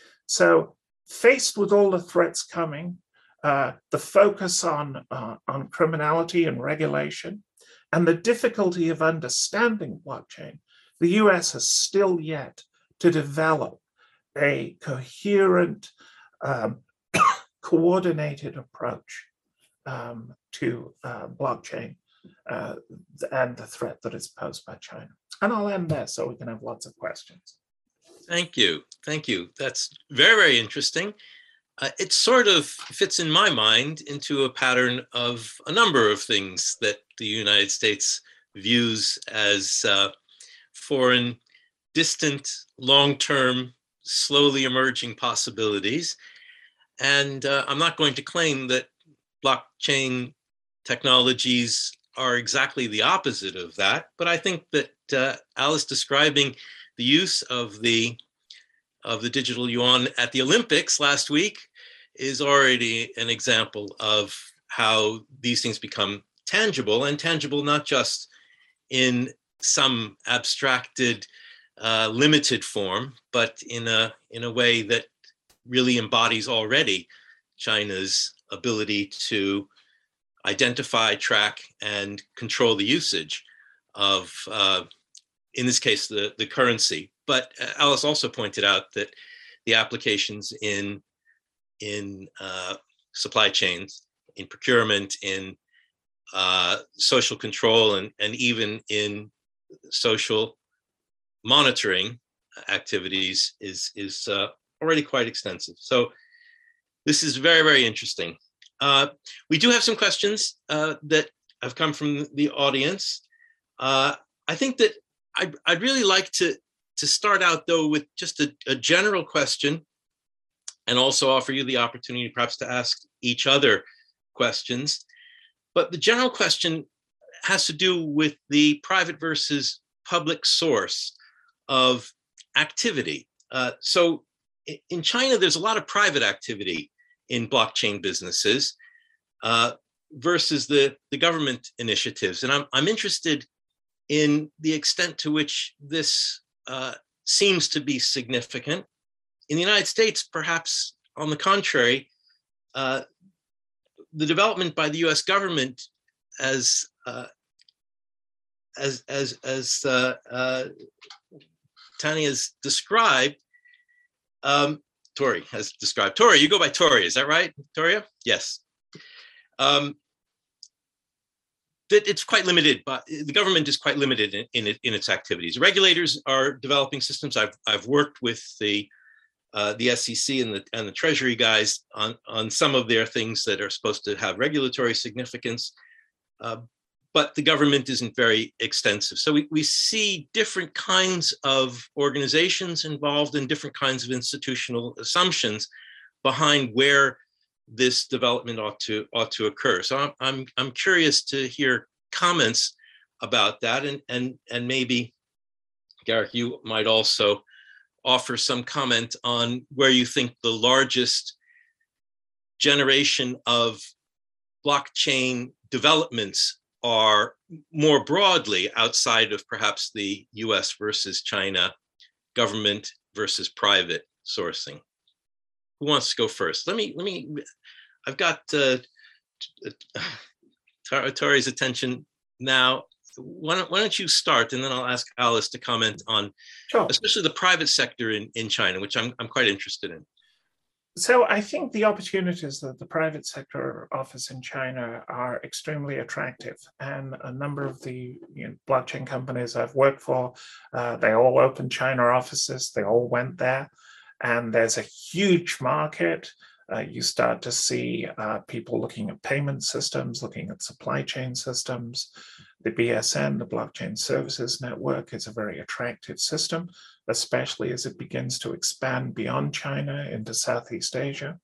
So faced with all the threats coming, uh, the focus on, uh, on criminality and regulation, and the difficulty of understanding blockchain, the U S has still yet to develop a coherent, um, coordinated approach um, to uh, blockchain uh, and the threat that is posed by China. And I'll end there so we can have lots of questions.
Thank you. Thank you. That's very, very interesting. Uh, it sort of fits in my mind into a pattern of a number of things that the United States views as uh, foreign, distant, long-term, slowly emerging possibilities. And uh, I'm not going to claim that blockchain technologies are exactly the opposite of that, but I think that uh, Alice describing the use of the of the digital yuan at the Olympics last week is already an example of how these things become tangible, and tangible not just in some abstracted uh, limited form, but in a in a way that really embodies already China's ability to identify, track, and control the usage of, uh, in this case, the, the currency. But Alice also pointed out that the applications in, in uh, supply chains, in procurement, in uh, social control, and, and even in social monitoring activities is, is uh, already quite extensive. So this is very, very interesting. Uh, we do have some questions uh, that have come from the audience. Uh, I think that I'd, I'd really like to, to start out, though, with just a, a general question, and also offer you the opportunity perhaps to ask each other questions. But the general question has to do with the private versus public source of activity. Uh, so in China, there's a lot of private activity in blockchain businesses uh, versus the, the government initiatives. And I'm, I'm interested in the extent to which this uh, seems to be significant. In the United States, perhaps on the contrary, uh, the development by the U S government as uh, as as as uh, uh, Tanya has described, um, Tori has described. Tori, you go by Tori, is that right, Toria? Yes. Um, that it's quite limited, but the government is quite limited in, in, in its activities. Regulators are developing systems. I've I've worked with the uh, the S E C and the and the Treasury guys on on some of their things that are supposed to have regulatory significance, uh, but the government isn't very extensive. So we we see different kinds of organizations involved and different kinds of institutional assumptions behind where this development ought to ought to occur. So I'm I'm I'm curious to hear comments about that, and and and maybe Garrick, you might also offer some comment on where you think the largest generation of blockchain developments are more broadly outside of perhaps the U S versus China, government versus private sourcing. Who wants to go first? Let me, let me, I've got uh, Tori's attention now. Why don't, why don't you start, and then I'll ask Alice to comment on,
Sure.
especially the private sector in, in China, which I'm, I'm quite interested in.
So I think the opportunities that the private sector offers in China are extremely attractive. And a number of the you know, blockchain companies I've worked for, uh, they all opened China offices, they all went there. And there's a huge market. Uh, you start to see uh, people looking at payment systems, looking at supply chain systems. The B S N, the Blockchain Services Network, is a very attractive system, especially as it begins to expand beyond China into Southeast Asia.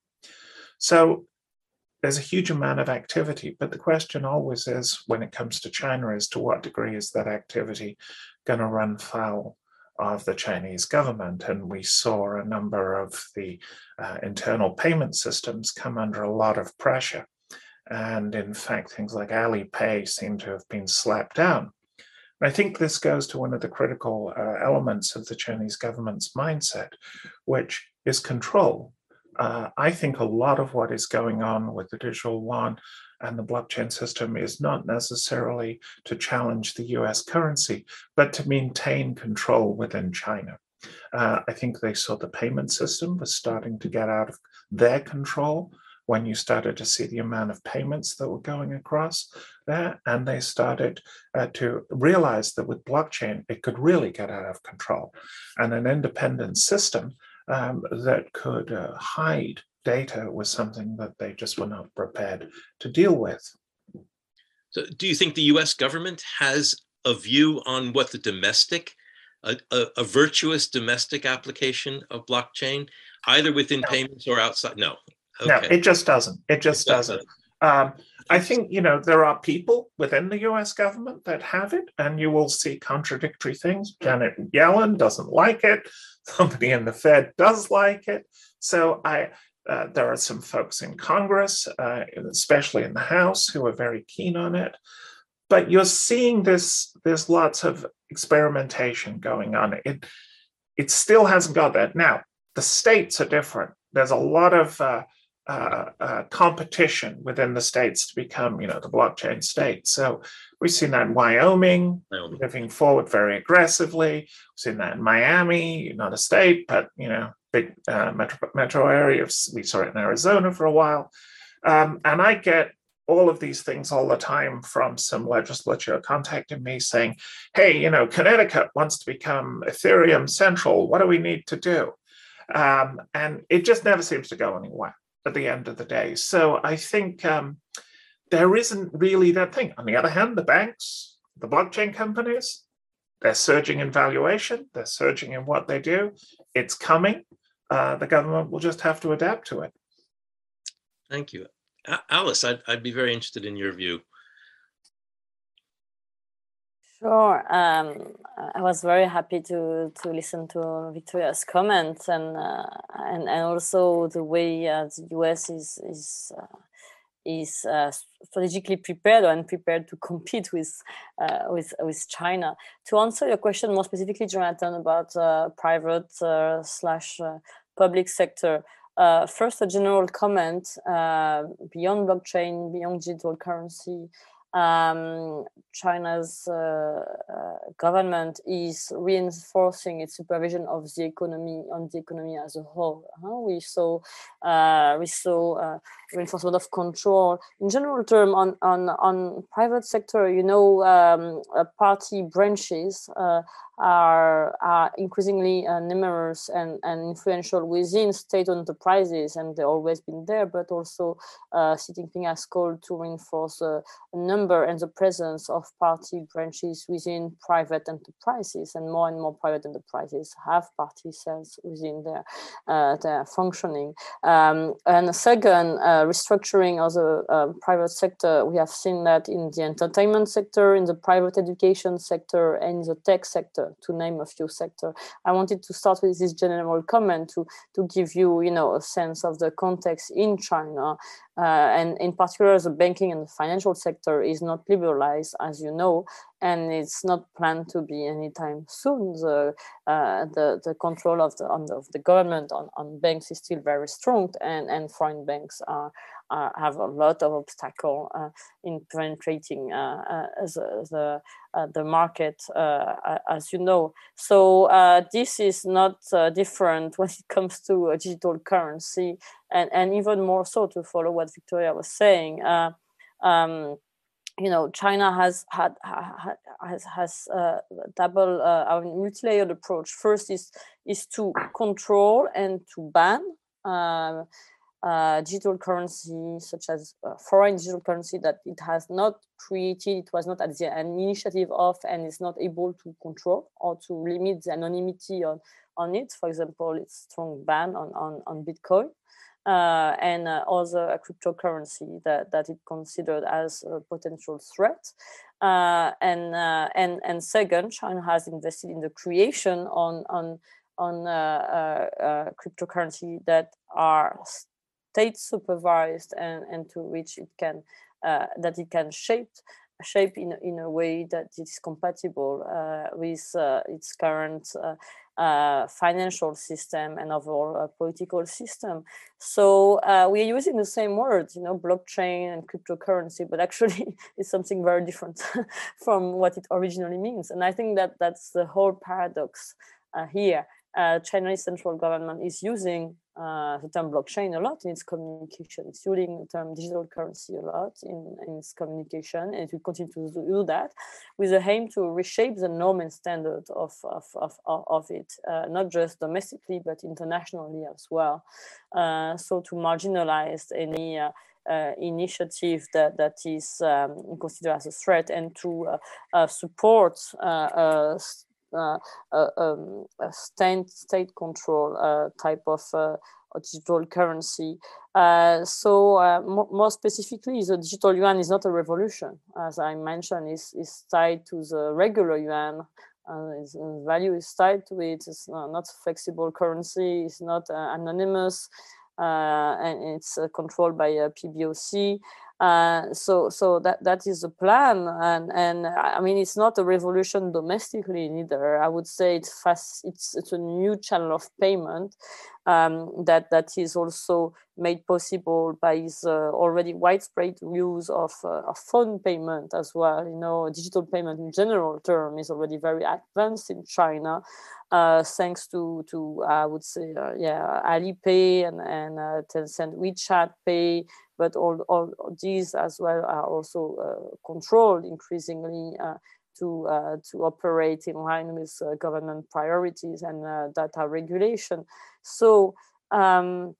So there's a huge amount of activity, but the question always is, when it comes to China, is to what degree is that activity going to run foul of the Chinese government? And we saw a number of the uh, internal payment systems come under a lot of pressure. And in fact, things like Alipay seem to have been slapped down. And I think this goes to one of the critical uh, elements of the Chinese government's mindset, which is control. Uh, I think a lot of what is going on with the digital yuan and the blockchain system is not necessarily to challenge the U S currency, but to maintain control within China. Uh, I think they saw the payment system was starting to get out of their control when you started to see the amount of payments that were going across there, and they started uh, to realize that with blockchain, it could really get out of control. And an independent system um, that could uh, hide data was something that they just were not prepared to deal with.
So do you think the U S government has a view on what the domestic, a, a, a virtuous domestic application of blockchain, either within
No.
payments or outside? No. Okay.
No, it just doesn't. It just
It
doesn't.
doesn't.
Um, I think, you know, there are people within the U S government that have it, and you will see contradictory things. Janet Yellen doesn't like it. Somebody in the Fed does like it. So I, uh, there are some folks in Congress, uh, especially in the House, who are very keen on it. but you're seeing this, there's lots of experimentation going on. It, it still hasn't got that. Now, the states are different. There's a lot of uh, uh, uh, competition within the states to become, you know, the blockchain state. So we've seen that in Wyoming,
Wyoming.
moving forward very aggressively. We've seen that in Miami, not a state, but, you know, big uh, metro, metro area. We saw it in Arizona for a while. Um, and I get all of these things all the time from some legislature contacting me saying, hey, you know, Connecticut wants to become Ethereum central. What do we need to do? Um, and it just never seems to go anywhere at the end of the day. So I think um, there isn't really that thing. On the other hand, the banks, the blockchain companies, they're surging in valuation. They're surging in what they do. It's coming. Uh, the government will just have to adapt to it.
Thank you. Alice, I'd, I'd be very interested in your view.
Sure. Um, I was very happy to to listen to Victoria's comments, and uh, and and also the way uh, the U S is is uh, is uh, strategically prepared and prepared to compete with uh, with with China. To answer your question more specifically, Jonathan, about uh, private uh, slash uh, public sector. Uh, first, a general comment, uh, beyond blockchain, beyond digital currency, um, China's uh, uh, government is reinforcing its supervision of the economy, on the economy as a whole. Uh, we saw, uh, we saw uh, reinforcement of control. In general term, on, on, on private sector, you know, um, uh, party branches uh, are, are increasingly uh, numerous and, and influential within state enterprises, and they've always been there, but also uh, Xi Jinping has called to reinforce uh, a number and the presence of party branches within private enterprises, and more and more private enterprises have party cells within their, uh, their functioning. Um, and second, uh, restructuring of the uh, private sector, we have seen that in the entertainment sector, in the private education sector, and in the tech sector, to name a few sectors. I wanted to start with this general comment to, to give you, you know, a sense of the context in China. Uh, and in particular, the banking and the financial sector is not liberalized, as you know, and it's not planned to be anytime soon. The uh, the, the control of the, on the of the government on, on banks is still very strong, and, and foreign banks are, are have a lot of obstacle uh, in penetrating uh, uh, the the, uh, the market, uh, as you know. So uh, this is not uh, different when it comes to a digital currency. And, and even more so, to follow what Victoria was saying, uh, um, you know, China has had has has uh, double uh, a multi-layered approach. First is is to control and to ban uh, uh, digital currency, such as uh, foreign digital currency that it has not created, it was not at the an initiative of, and is not able to control or to limit the anonymity on on it. For example, it's strong ban on on on Bitcoin. Uh, and uh, other uh, cryptocurrency that, that it considered as a potential threat. Uh, and, uh, and, and second, China has invested in the creation on, on, on uh, uh, uh, cryptocurrency that are state supervised, and, and to which it can, uh, that it can shape shape in, in a way that is compatible uh, with uh, its current uh, uh, financial system and overall uh, political system. So uh, we are using the same words, you know, blockchain and cryptocurrency, but actually it's something very different from what it originally means. And I think that that's the whole paradox uh, here. Uh, Chinese central government is using uh, the term blockchain a lot in its communication. It's using the term digital currency a lot in, in its communication, and it will continue to do that with the aim to reshape the norm and standard of, of, of, of it, uh, not just domestically, but internationally as well. Uh, so to marginalize any uh, Uh, initiative that that is um, considered as a threat, and to uh, uh, support uh, uh, uh, uh, um, a state state control uh, type of uh, digital currency. Uh, so uh, more, more specifically, the digital yuan is not a revolution, as I mentioned. is is tied to the regular yuan. Uh, its value is tied to it. It's not, not flexible currency. It's not uh, anonymous. Uh, and it's uh, controlled by uh, P B O C. Uh, so so that that is the plan, and and I mean it's not a revolution domestically neither. I would say it's fast. It's it's a new channel of payment um, that that is also made possible by his uh, already widespread use of, uh, of phone payment as well. You know, digital payment in general term is already very advanced in China, uh, thanks to to I would say uh, yeah Alipay and and uh, Tencent WeChat Pay. But all, all these as well are also uh, controlled increasingly uh, to uh, to operate in line with uh, government priorities and uh, data regulation. So um,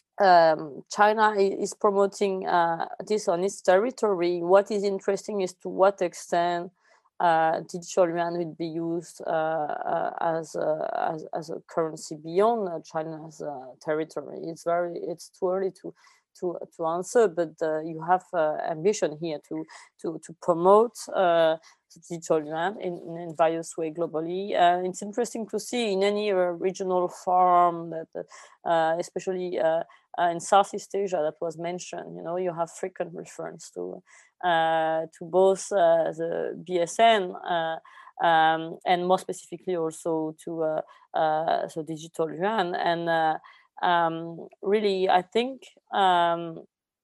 um, China is promoting uh, this on its territory. What is interesting is to what extent uh, digital yuan will be used uh, uh, as, a, as as a currency beyond uh, China's uh, territory. It's very it's too early to. To, to answer, but uh, you have uh, ambition here to to to promote uh, digital yuan in, in various ways globally. Uh, it's interesting to see in any uh, regional forum that, uh, especially uh, uh, in Southeast Asia, that was mentioned. You know, you have frequent reference to uh, to both uh, the B S N. Uh, um, and more specifically also to uh, uh, so digital yuan and uh, Um, really, I think um,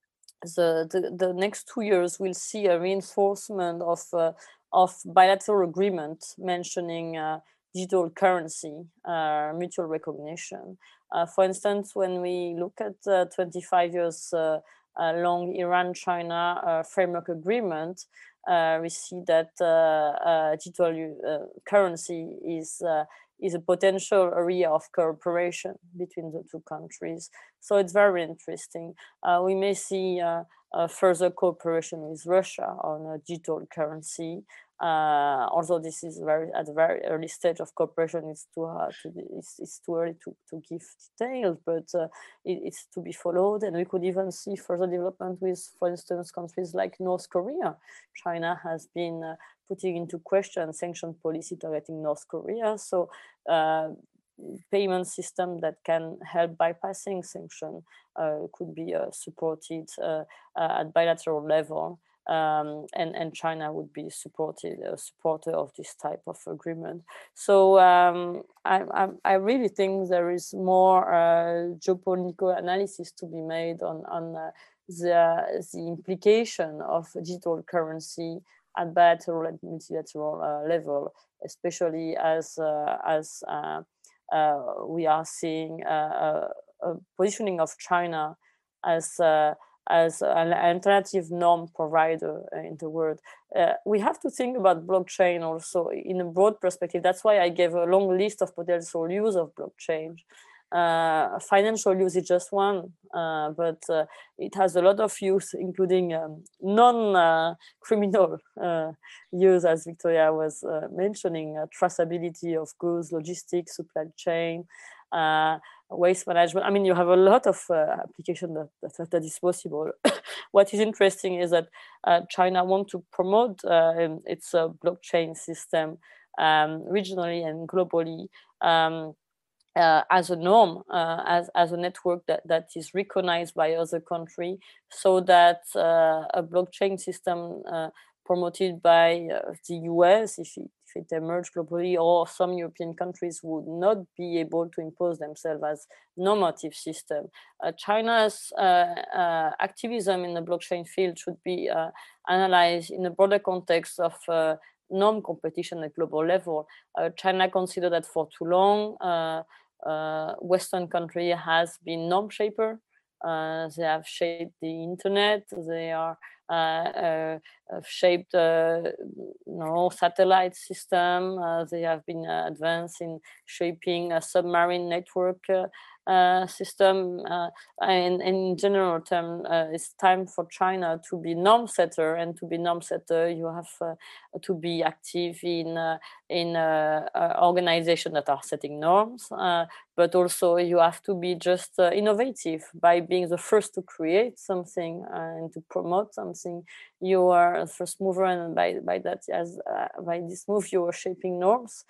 the, the the next two years will see a reinforcement of uh, of bilateral agreement mentioning uh, digital currency, uh, mutual recognition. Uh, for instance, when we look at uh, twenty-five years uh, uh, long Iran-China uh, framework agreement, uh, we see that uh, uh, digital uh, currency is uh, is a potential area of cooperation between the two countries. So it's very interesting. Uh, we may see uh, uh, further cooperation with Russia on a digital currency. Uh, although this is very at a very early stage of cooperation, it's too hard to be, it's, it's too early to, to give details, but uh, it, it's to be followed. And we could even see further development with, for instance, countries like North Korea. China has been uh, putting into question sanction policy targeting North Korea. So uh, payment system that can help bypassing sanction uh, could be uh, supported uh, uh, at bilateral level. Um, and, and China would be supported, a supporter of this type of agreement. So um, I, I, I really think there is more uh, geopolitical analysis to be made on, on uh, the, the implication of digital currency at bilateral and multilateral uh, level, especially as, uh, as uh, uh, we are seeing uh, a, a positioning of China as uh, as an alternative norm provider in the world. Uh, we have to think about blockchain also in a broad perspective. That's why I gave a long list of potential use of blockchain. Uh, financial use is just one, uh, but uh, it has a lot of use, including um, non-criminal uh, uh, use, as Victoria was uh, mentioning, uh, traceability of goods, logistics, supply chain, uh, waste management. I mean, you have a lot of uh, application that, that, that is possible. What is interesting is that uh, China wants to promote uh, its uh, blockchain system um, regionally and globally um, uh, as a norm, uh, as, as a network that, that is recognized by other countries, so that uh, a blockchain system uh, promoted by uh, the U S, if it, if it emerged globally, or some European countries would not be able to impose themselves as normative system. Uh, China's uh, uh, activism in the blockchain field should be uh, analyzed in a broader context of uh, norm competition at global level. Uh, China considered that for too long, uh, uh, Western country has been norm shaper. Uh, they have shaped the internet. They are uh, uh, shaped, uh, you know, satellite system. Uh, they have been uh, advanced in shaping a submarine network uh, uh, system. Uh, and, and in general term, uh, it's time for China to be norm setter, and to be norm setter, you have uh, to be active in uh, in uh, uh, organizations that are setting norms. Uh, but also you have to be just uh, innovative by being the first to create something uh, and to promote something. You are a first mover, and by, by that, as uh, by this move, you are shaping norms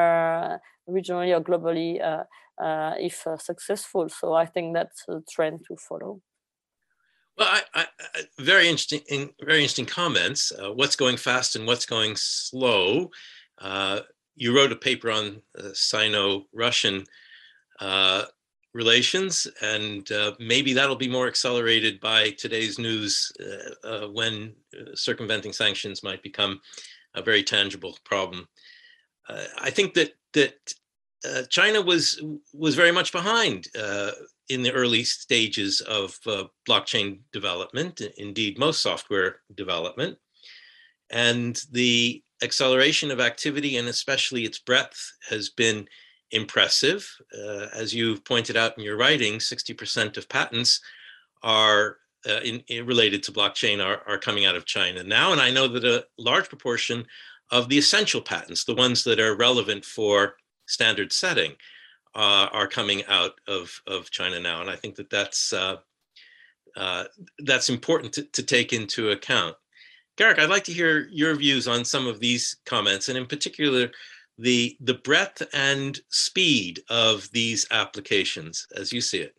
uh, regionally or globally uh, uh, if uh, successful. So I think that's a trend to follow.
Well, I, I, I, very interesting, very interesting comments. Uh, what's going fast and what's going slow? Uh, you wrote a paper on uh, Sino-Russian uh, relations, and uh, maybe that'll be more accelerated by today's news uh, uh, when uh, circumventing sanctions might become a very tangible problem. Uh, I think that that uh, China was was very much behind uh, in the early stages of uh, blockchain development, indeed most software development, and the acceleration of activity and especially its breadth has been impressive. Uh, as you've pointed out in your writing, sixty percent of patents are uh, in, in related to blockchain are, are coming out of China now. And I know that a large proportion of the essential patents, the ones that are relevant for standard setting, uh, are coming out of, of China now. And I think that that's, uh, uh, that's important to, to take into account. Garrick, I'd like to hear your views on some of these comments, and in particular, the, the breadth and speed of these applications as you see it.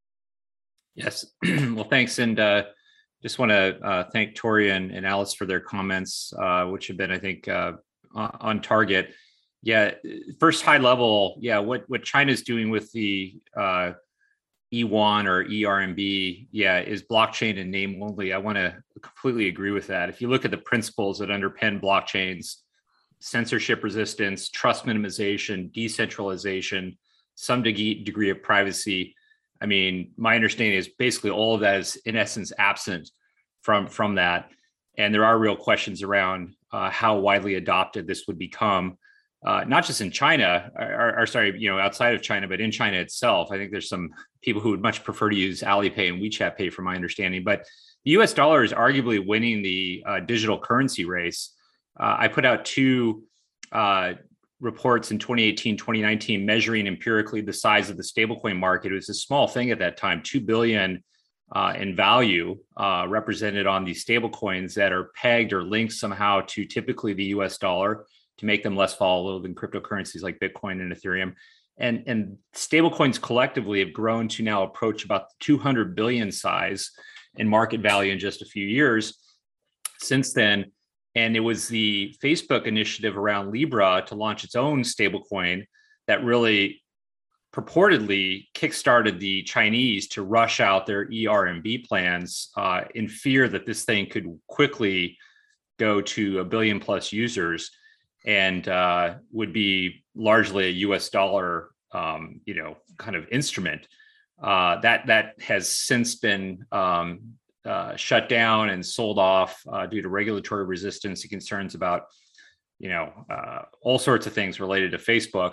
Yes, well, thanks. And uh, just want to uh, thank Tori and, and Alice for their comments, uh, which have been, I think, uh, on target. Yeah, first high level, yeah, what, what China's doing with the uh, E one or E R M B, yeah, is blockchain in name only. I want to completely agree with that. If you look at the principles that underpin blockchains, censorship resistance, trust minimization, decentralization, some degree, degree of privacy, I mean, my understanding is basically all of that is in essence absent from, from that. And there are real questions around uh, how widely adopted this would become, uh, not just in China, or, or sorry, you know, outside of China, but in China itself. I think there's some people who would much prefer to use Alipay and WeChat Pay, from my understanding. But the U S dollar is arguably winning the uh, digital currency race. Uh, I put out two uh, reports in twenty eighteen, twenty nineteen, measuring empirically the size of the stablecoin market. It was a small thing at that time, two billion uh, in value uh, represented on these stablecoins that are pegged or linked somehow to typically the U S dollar to make them less volatile than cryptocurrencies like Bitcoin and Ethereum. And, and stablecoins collectively have grown to now approach about the two hundred billion size in market value in just a few years since then. And it was the Facebook initiative around Libra to launch its own stablecoin that really purportedly kickstarted the Chinese to rush out their E R M B plans uh, in fear that this thing could quickly go to a billion plus users and uh, would be largely a U S dollar, um, you know, kind of instrument. Uh, that that has since been um, uh, shut down and sold off uh, due to regulatory resistance and concerns about, you know, uh, all sorts of things related to Facebook.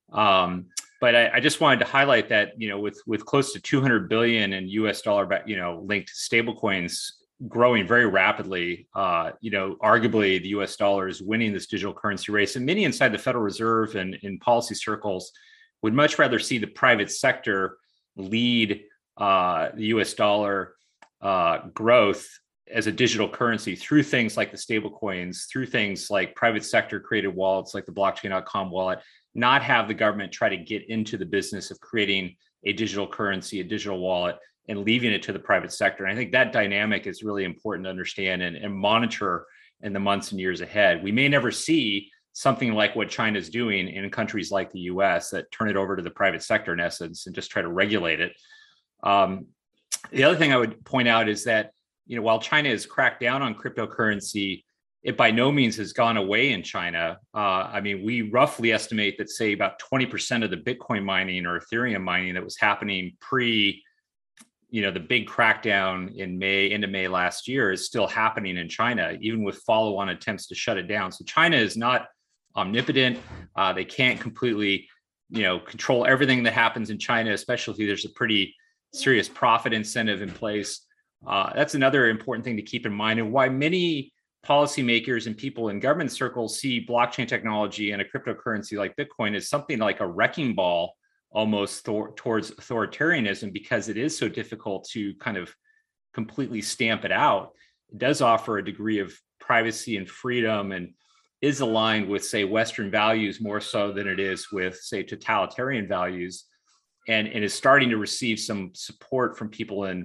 Um, but I, I just wanted to highlight that, you know, with with close to two hundred billion in U S dollar, you know, linked stablecoins growing very rapidly, uh, you know, arguably the U S dollar is winning this digital currency race, and many inside the Federal Reserve and in policy circles would much rather see the private sector lead uh, the U S dollar uh, growth as a digital currency through things like the stable coins, through things like private sector created wallets like the blockchain dot com wallet, not have the government try to get into the business of creating a digital currency, a digital wallet, and leaving it to the private sector. And I think that dynamic is really important to understand and, and monitor in the months and years ahead. We may never see something like what China's doing in countries like the U S that turn it over to the private sector in essence and just try to regulate it. Um, the other thing I would point out is that, you know, while China has cracked down on cryptocurrency, it by no means has gone away in China. Uh, I mean, we roughly estimate that, say, about twenty percent of the Bitcoin mining or Ethereum mining that was happening pre, you know, the big crackdown in May, into May last year is still happening in China, even with follow-on attempts to shut it down. So China is not omnipotent. Uh, they can't completely, you know, control everything that happens in China, especially if there's a pretty serious profit incentive in place. Uh, that's another important thing to keep in mind, and why many policymakers and people in government circles see blockchain technology and a cryptocurrency like Bitcoin as something like a wrecking ball almost th- towards authoritarianism, because it is so difficult to kind of completely stamp it out. It does offer a degree of privacy and freedom and is aligned with, say, Western values more so than it is with, say, totalitarian values, and, and is starting to receive some support from people in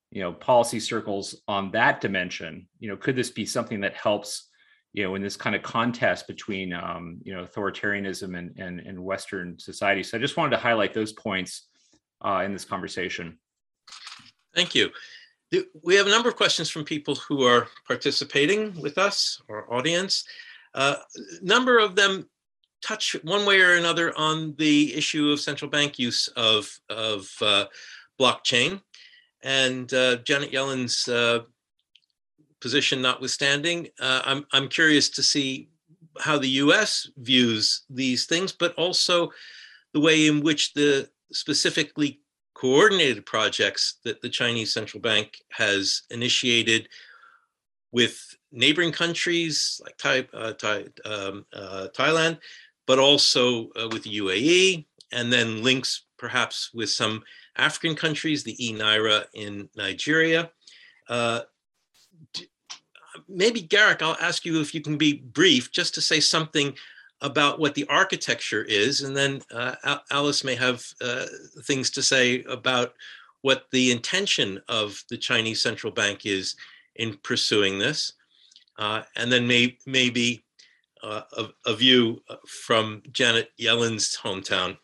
you know, policy circles on that dimension? You know, could this be something that helps, you know, in this kind of contest between, um, you know, authoritarianism and, and, and Western society? So I just wanted to highlight those points uh, in this conversation.
Thank you. We have a number of questions from people who are participating with us, our audience. A uh, number of them touch one way or another on the issue of central bank use of, of uh, blockchain. And uh, Janet Yellen's uh, position notwithstanding, uh, I'm, I'm curious to see how the U S views these things, but also the way in which the specifically coordinated projects that the Chinese central bank has initiated with neighboring countries like Thai, uh, Thai, um, uh, Thailand, but also uh, with the U A E, and then links perhaps with some African countries, the e-Naira in Nigeria. Uh, maybe Garrick, I'll ask you if you can be brief, just to say something about what the architecture is, and then uh, Alice may have uh, things to say about what the intention of the Chinese central bank is in pursuing this, uh, and then may, maybe uh, a, a view from Janet Yellen's hometown.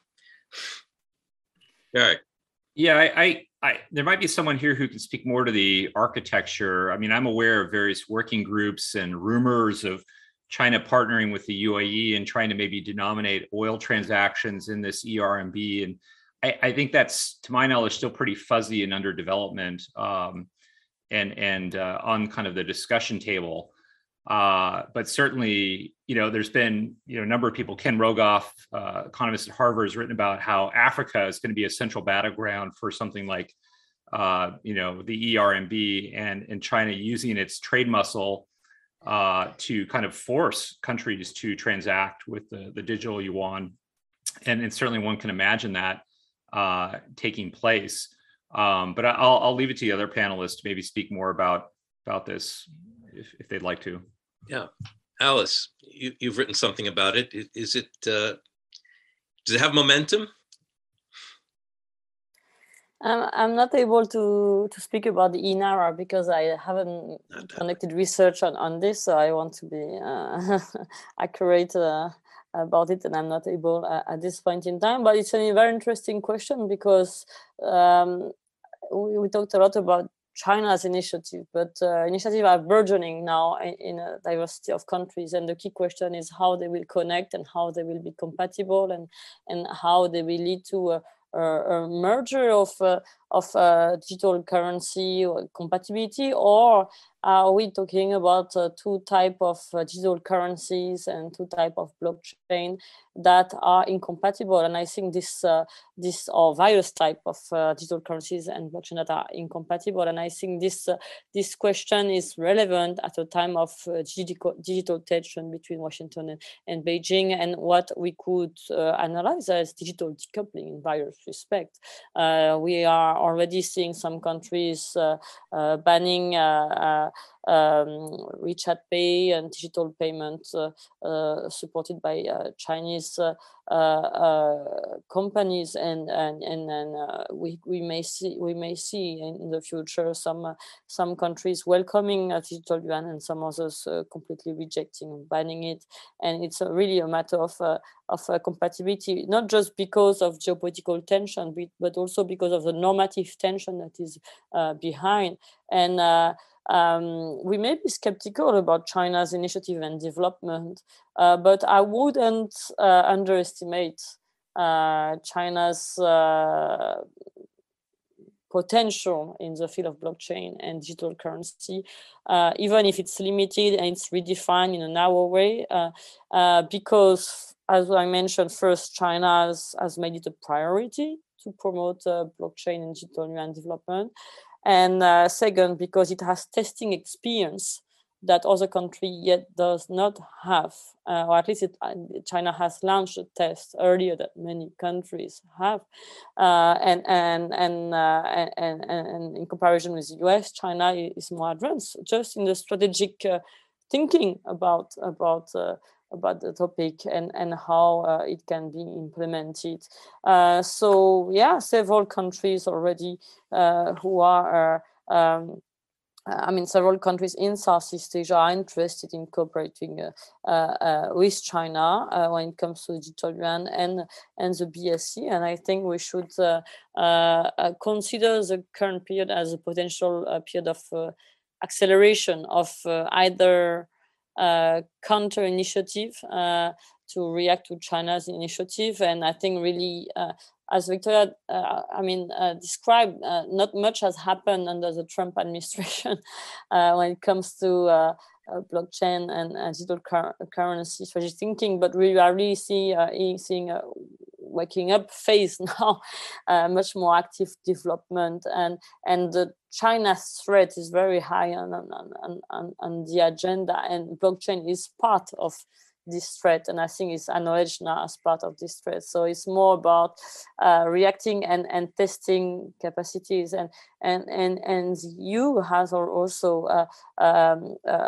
Garrick.
Yeah, I, I, I, there might be someone here who can speak more to the architecture. I mean, I'm aware of various working groups and rumors of China partnering with the U A E and trying to maybe denominate oil transactions in this E R M B. And I, I think that's, to my knowledge, still pretty fuzzy and under development, um, and, and uh, on kind of the discussion table. Uh, but certainly, you know, there's been, you know, a number of people, Ken Rogoff, uh, economist at Harvard, has written about how Africa is going to be a central battleground for something like, uh, you know, the E R M B, and, and China using its trade muscle uh, to kind of force countries to transact with the, the digital yuan. And, and certainly one can imagine that uh, taking place. Um, but I'll, I'll leave it to the other panelists to maybe speak more about, about this if, if they'd like to.
Yeah. Alice, you, you've written something about it. Is it, uh, does it have momentum?
I'm, I'm not able to, to speak about the e-Naira because I haven't conducted research on, on this, so I want to be uh, accurate uh, about it, and I'm not able uh, at this point in time. But it's a very interesting question because um, we, we talked a lot about China's initiative, but uh, initiatives are burgeoning now in, in a diversity of countries, and the key question is how they will connect and how they will be compatible, and and how they will lead to a, a, a merger of uh, of uh, digital currency or compatibility, or are we talking about uh, two type of uh, digital currencies and two type of blockchain that are incompatible? And I think this uh, this or various type of uh, digital currencies and blockchain that are incompatible. And I think this uh, this question is relevant at a time of uh, digital digital tension between Washington and, and Beijing, and what we could uh, analyze as digital decoupling in various respects. Uh, we are already seeing some countries uh, uh, banning uh, uh, um, WeChat Pay and digital payments uh, uh, supported by uh, Chinese uh, uh, uh, companies, and and and, and uh, we we may see we may see in the future some uh, some countries welcoming uh, digital yuan and some others uh, completely rejecting, banning it, and it's a, really a matter of uh, of uh, compatibility, not just because of geopolitical tension, but, but also because of the normative tension that is uh, behind. And uh, um, we may be skeptical about China's initiative and development, uh, but I wouldn't uh, underestimate uh, China's uh, potential in the field of blockchain and digital currency, uh, even if it's limited and it's redefined in a narrow way, uh, uh, because, as I mentioned, first, China has, has made it a priority to promote uh, blockchain and digital yuan development. And uh, second, because it has testing experience that other country yet does not have, uh, or at least it, uh, China has launched a test earlier that many countries have, uh, and and and, uh, and and and in comparison with the U S, China is more advanced just in the strategic uh, thinking about about. Uh, about the topic and, and how uh, it can be implemented. Uh, so yeah, several countries already uh, who are uh, um, I mean, several countries in Southeast Asia are interested in cooperating uh, uh, uh, with China uh, when it comes to digital yuan and, and the B S C. And I think we should uh, uh, uh, consider the current period as a potential uh, period of uh, acceleration of uh, either uh, counter initiative uh, to react to China's initiative. And I think really, uh, as Victoria, uh, I mean, uh, described, uh, not much has happened under the Trump administration uh, when it comes to uh, uh, blockchain and uh, digital cur currency strategic thinking, but we are really see, uh, seeing a waking up phase now, uh, much more active development, and and the China's threat is very high on on, on, on, on the agenda, and blockchain is part of this threat, and I think it's acknowledged now as part of this threat. So it's more about uh, reacting and, and testing capacities, and and and and you has also uh, um, uh,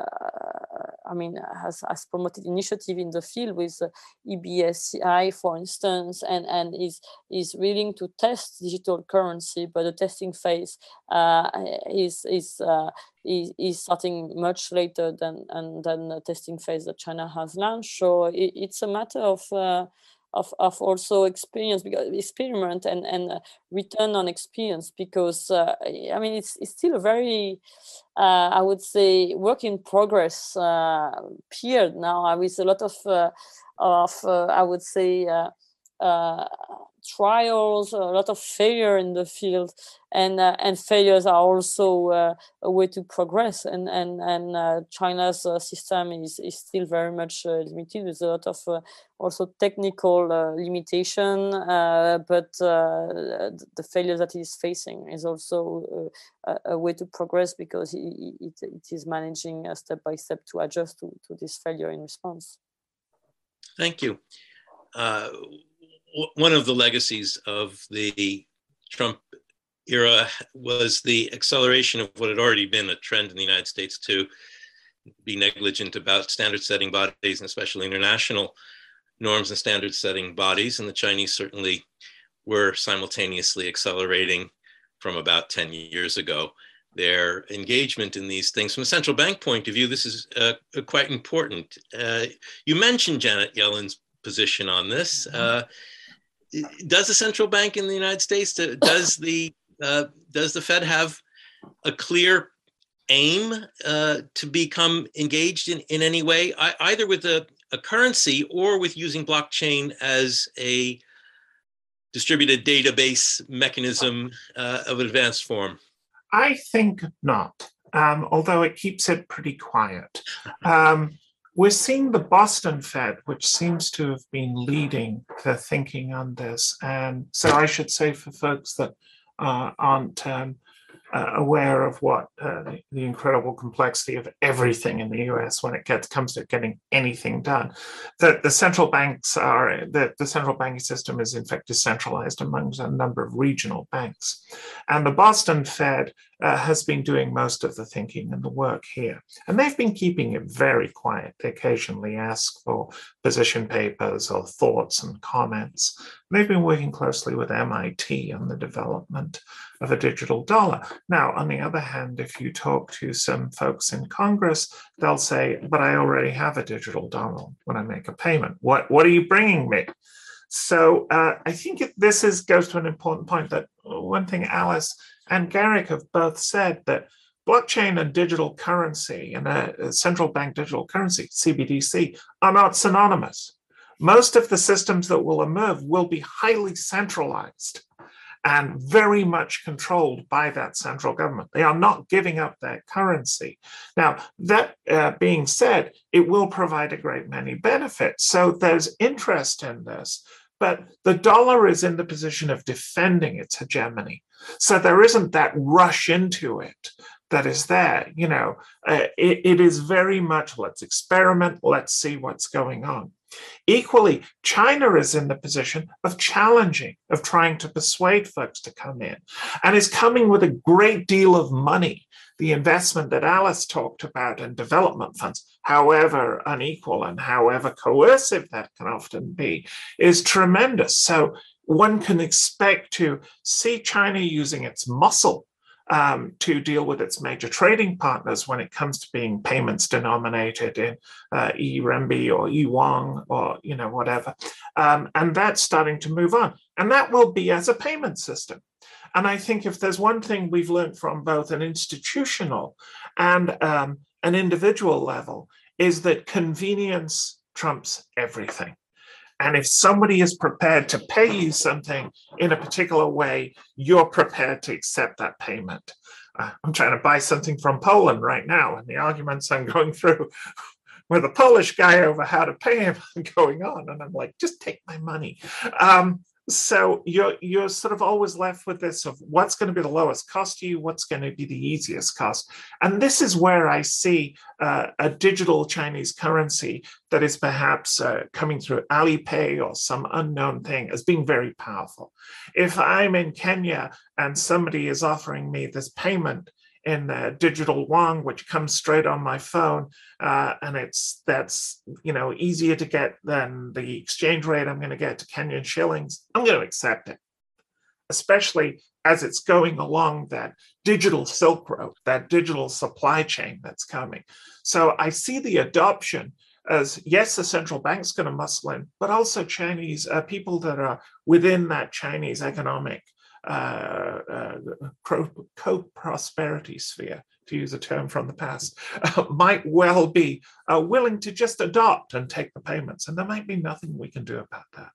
I mean has, has promoted initiative in the field with uh, E B S C I, for instance, and and is is willing to test digital currency, but the testing phase uh, is is. Uh, Is, is starting much later than and than the testing phase that China has launched. So it, it's a matter of uh, of of also experience, because experiment and and uh, return on experience. Because uh, I mean, it's it's still a very uh, I would say work in progress uh, period now, with a lot of uh, of uh, I would say. Uh, uh, trials, a lot of failure in the field, and uh, and failures are also uh, a way to progress. And and and uh, China's uh, system is is still very much uh, limited, with a lot of uh, also technical uh, limitation. Uh, but uh, the failure that he's facing is also uh, a, a way to progress, because it, it, it is managing uh, step by step to adjust to, to this failure in response.
Thank you. Uh, One of the legacies of the Trump era was the acceleration of what had already been a trend in the United States to be negligent about standard setting bodies, and especially international norms and standard setting bodies. And the Chinese certainly were simultaneously accelerating from about ten years ago their engagement in these things. From a central bank point of view, this is uh, quite important. Uh, you mentioned Janet Yellen's position on this. Uh, Does the central bank in the United States, does the uh, does the Fed have a clear aim uh, to become engaged in, in any way, I, either with a, a currency or with using blockchain as a distributed database mechanism uh, of advanced form?
I think not, um, although it keeps it pretty quiet. Um, We're seeing the Boston Fed, which seems to have been leading the thinking on this. And so I should say, for folks that uh, aren't um, uh, aware of what uh, the, the incredible complexity of everything in the U S when it gets, comes to getting anything done, that the central banks are, the, the central banking system is in fact decentralized among a number of regional banks. And the Boston Fed Uh, has been doing most of the thinking and the work here. And they've been keeping it very quiet. They occasionally ask for position papers or thoughts and comments. They've been working closely with M I T on the development of a digital dollar. Now, on the other hand, if you talk to some folks in Congress, they'll say, but I already have a digital dollar when I make a payment. What, what are you bringing me? So uh, I think it, this is goes to an important point, that one thing Alice and Garrick have both said, that blockchain and digital currency and a central bank digital currency, C B D C, are not synonymous. Most of the systems that will emerge will be highly centralized and very much controlled by that central government. They are not giving up their currency. Now, that uh, being said, it will provide a great many benefits. So there's interest in this, but the dollar is in the position of defending its hegemony. So there isn't that rush into it that is there. You know, uh, it, it is very much, let's experiment, let's see what's going on. Equally, China is in the position of challenging, of trying to persuade folks to come in, and is coming with a great deal of money. The investment that Alice talked about in development funds, however unequal and however coercive that can often be, is tremendous. So one can expect to see China using its muscle um, to deal with its major trading partners when it comes to being payments denominated in uh, e-renminbi or e-yuan or you know whatever. Um, and that's starting to move on. And that will be as a payment system. And I think if there's one thing we've learned from both an institutional and um, an individual level, is that convenience trumps everything. And if somebody is prepared to pay you something in a particular way, you're prepared to accept that payment. Uh, I'm trying to buy something from Poland right now, and the arguments I'm going through with a Polish guy over how to pay him are going on. And I'm like, just take my money. Um, So you're, you're sort of always left with this of what's going to be the lowest cost to you, what's going to be the easiest cost. And this is where I see uh, a digital Chinese currency that is perhaps uh, coming through Alipay or some unknown thing as being very powerful. If I'm in Kenya and somebody is offering me this payment in uh, digital yuan, which comes straight on my phone, uh, and it's that's you know easier to get than the exchange rate I'm going to get to Kenyan shillings, I'm going to accept it, especially as it's going along that digital Silk Road, that digital supply chain that's coming. So I see the adoption as, yes, the central bank's going to muscle in, but also Chinese uh, people that are within that Chinese economic Uh, uh, co-prosperity sphere, to use a term from the past, uh, might well be uh, willing to just adopt and take the payments. And there might be nothing we can do about that.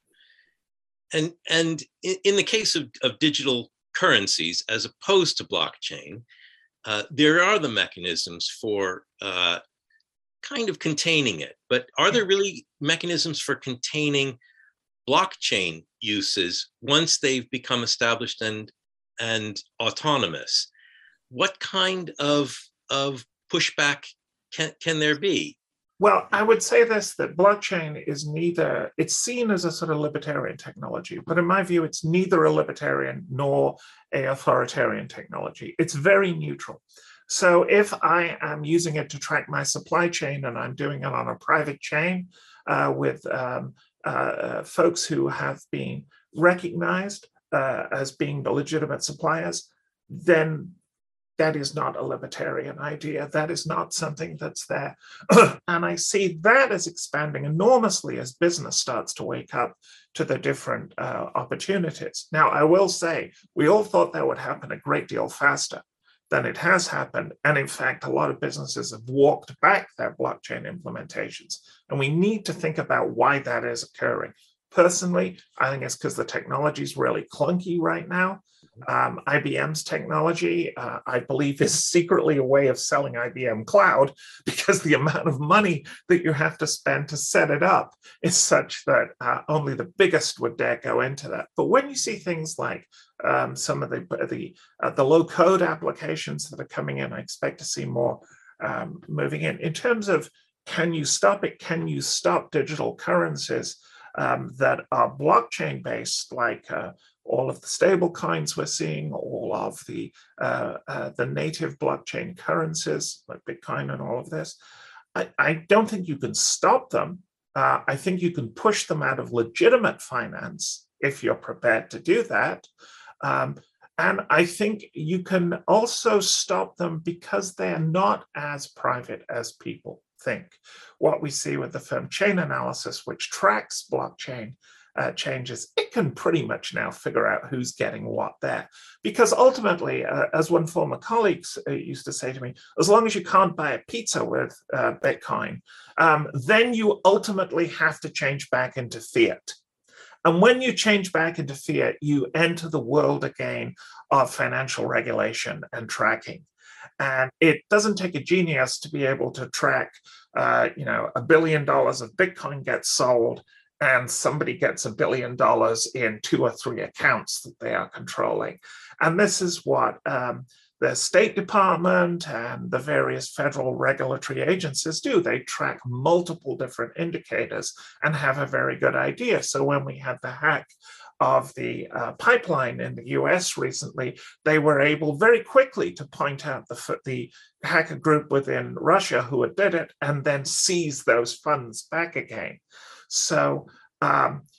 And, and in, in the case of, of digital currencies, as opposed to blockchain, uh, there are the mechanisms for uh, kind of containing it. But are there really mechanisms for containing blockchain uses once they've become established and and autonomous? What kind of of pushback can can there be?
Well, I would say this, that blockchain is neither, it's seen as a sort of libertarian technology, but in my view, it's neither a libertarian nor a authoritarian technology. It's very neutral. So if I am using it to track my supply chain and I'm doing it on a private chain uh, with um, Uh, folks who have been recognized uh, as being the legitimate suppliers, then that is not a libertarian idea. That is not something that's there. And I see that as expanding enormously as business starts to wake up to the different uh, opportunities. Now, I will say, we all thought that would happen a great deal faster than it has happened. And in fact, a lot of businesses have walked back their blockchain implementations. And we need to think about why that is occurring. Personally, I think it's because the technology is really clunky right now. Um, I B M's technology, uh, I believe, is secretly a way of selling I B M Cloud, because the amount of money that you have to spend to set it up is such that uh, only the biggest would dare go into that. But when you see things like um, some of the the, uh, the low code applications that are coming in, I expect to see more um, moving in. In terms of, can you stop it? Can you stop digital currencies um, that are blockchain based, like uh, all of the stable coins we're seeing, all of the uh, uh, the native blockchain currencies like Bitcoin and all of this? I, I don't think you can stop them. Uh, I think you can push them out of legitimate finance if you're prepared to do that. Um, and I think you can also stop them because they are not as private as people think. What we see with the firm Chainalysis, which tracks blockchain uh, changes, it can pretty much now figure out who's getting what there. Because ultimately, uh, as one former colleague uh, used to say to me, as long as you can't buy a pizza with uh, Bitcoin, um, then you ultimately have to change back into fiat. And when you change back into fiat, you enter the world again of financial regulation and tracking. And it doesn't take a genius to be able to track, uh, you know, a billion dollars of Bitcoin gets sold and somebody gets a billion dollars in two or three accounts that they are controlling. And this is what um, the State Department and the various federal regulatory agencies do. They track multiple different indicators and have a very good idea. So when we had the hack of the uh, pipeline in the U S recently, they were able very quickly to point out the, the hacker group within Russia who had did it and then seize those funds back again. So um,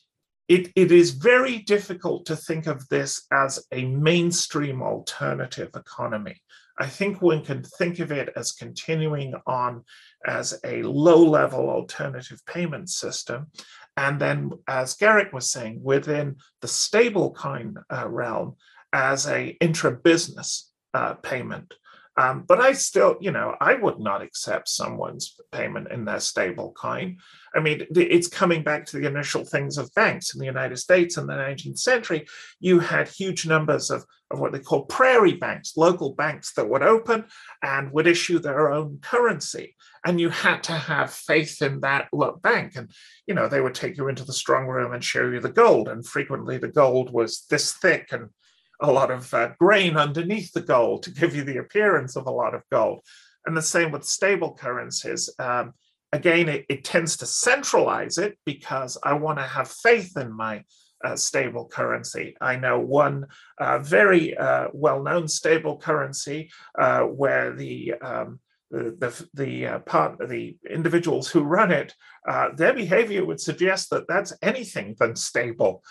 it, it is very difficult to think of this as a mainstream alternative economy. I think one can think of it as continuing on as a low-level alternative payment system. And then, as Garrick was saying, within the stablecoin uh, realm as a intra-business uh, payment. Um, but I still, you know, I would not accept someone's payment in their stable coin. I mean, it's coming back to the initial things of banks in the United States in the nineteenth century. You had huge numbers of, of what they call prairie banks, local banks that would open and would issue their own currency. And you had to have faith in that bank. And, you know, they would take you into the strong room and show you the gold. And frequently the gold was this thick and a lot of uh, grain underneath the gold to give you the appearance of a lot of gold. And the same with stable currencies. Um, again, it, it tends to centralize it because I want to have faith in my uh, stable currency. I know one uh, very uh, well-known stable currency uh, where the um, the the, the uh, part the individuals who run it, uh, their behavior would suggest that that's anything than stable.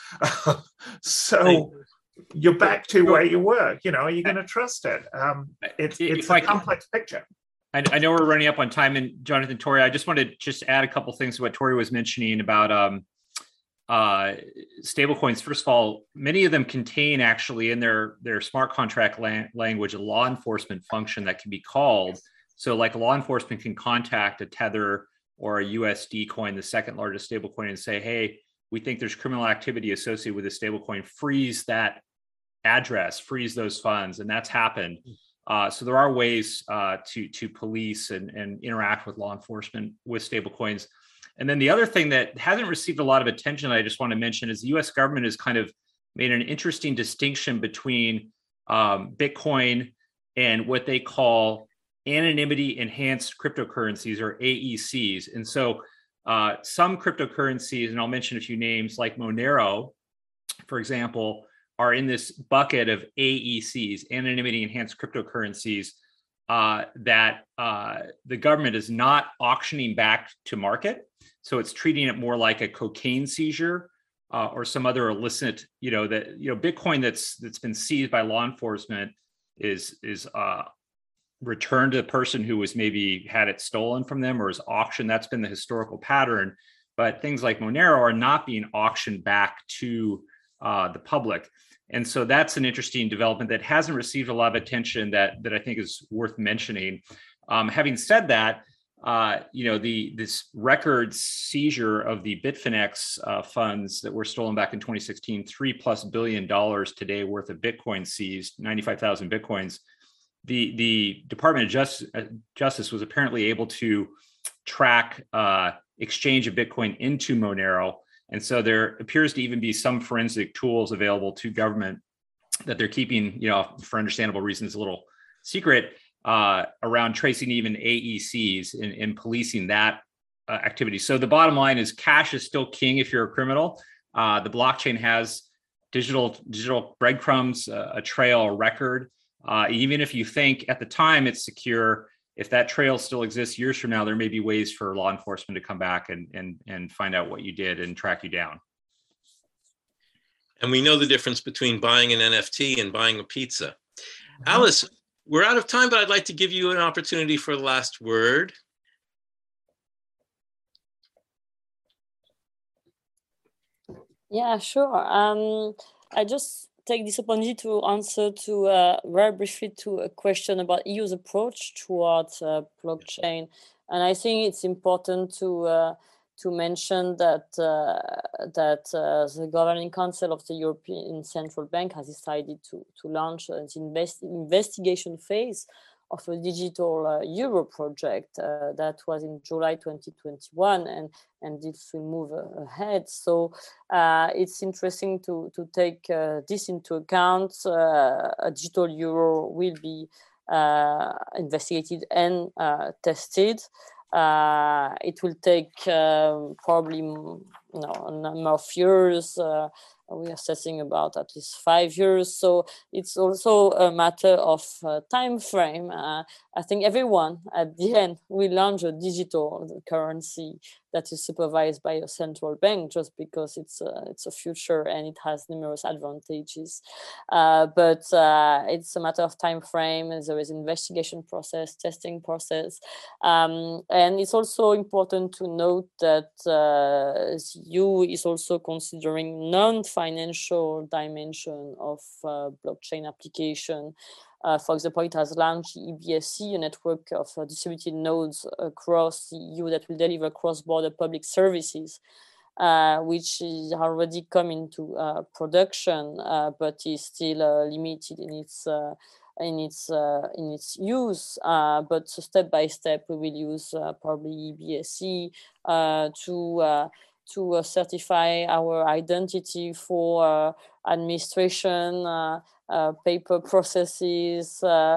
So you're back to where you were. You know, are you going to trust it? Um, it's it's a complex picture.
I, I know we're running up on time, and Jonathan, Tori, I just wanted to just add a couple things to what Tori was mentioning about um, uh, stablecoins. First of all, many of them contain actually in their their smart contract la- language a law enforcement function that can be called. So, like law enforcement can contact a Tether or a U S D coin, the second largest stablecoin, and say, "Hey, we think there's criminal activity associated with a stablecoin. Freeze that address, freeze those funds," and that's happened. Uh, so there are ways uh, to to police and, and interact with law enforcement with stablecoins. And then the other thing that hasn't received a lot of attention, I just want to mention, is the U S government has kind of made an interesting distinction between um, Bitcoin and what they call anonymity enhanced cryptocurrencies, or A E Cs. And so uh, some cryptocurrencies, and I'll mention a few names like Monero, for example, are in this bucket of A E Cs, anonymity enhanced cryptocurrencies, uh, that uh, the government is not auctioning back to market. So it's treating it more like a cocaine seizure uh, or some other illicit, you know, that, you know, Bitcoin that's that's been seized by law enforcement is is uh, returned to the person who was maybe had it stolen from them or is auctioned. That's been the historical pattern. But things like Monero are not being auctioned back to uh, the public. And so that's an interesting development that hasn't received a lot of attention that, that I think is worth mentioning. Um, having said that, uh, you know, the this record seizure of the Bitfinex uh, funds that were stolen back in twenty sixteen, three plus billion dollars today worth of Bitcoin seized, ninety-five thousand Bitcoins. The, the Department of Justice, uh, Justice was apparently able to track uh, exchange of Bitcoin into Monero. And so there appears to even be some forensic tools available to government that they're keeping, you know, for understandable reasons, a little secret uh, around tracing even A E Cs and, and policing that uh, activity. So the bottom line is cash is still king if you're a criminal. Uh, the blockchain has digital digital breadcrumbs, uh, a trail, a record. Uh, even if you think at the time it's secure, if that trail still exists years from now, there may be ways for law enforcement to come back and and and find out what you did and track you down.
And we know the difference between buying an N F T and buying a pizza. Mm-hmm. Alice, we're out of time, but I'd like to give you an opportunity for the last word.
Yeah, sure. Um, I just take this opportunity to answer to uh, very briefly to a question about E U's approach towards uh, blockchain, and I think it's important to uh, to mention that uh, that uh, the Governing Council of the European Central Bank has decided to to launch an invest investigation phase of a digital uh, euro project uh, that was in July twenty twenty-one, and and this will move uh, ahead. So uh, it's interesting to to take uh, this into account. Uh, a digital euro will be uh, investigated and uh, tested. Uh, it will take um, probably you know a number of years. Uh, we are assessing about at least five years. So it's also a matter of uh, time frame. Uh, I think everyone at the end will launch a digital currency that is supervised by a central bank, just because it's a, it's a future and it has numerous advantages. Uh, but uh, it's a matter of time frame. There is investigation process, testing process. Um, and it's also important to note that uh, the E U is also considering non-financial dimension of uh, blockchain application. Uh, for example, it has launched E B S C, a network of uh, distributed nodes across the E U that will deliver cross-border public services, uh, which is already come into uh, production, uh, but is still uh, limited in its uh, in its uh, in its use. Uh, but so step by step, we will use uh, probably E B S C uh, to uh, to uh, certify our identity for uh, administration. Uh, Uh, paper processes, uh,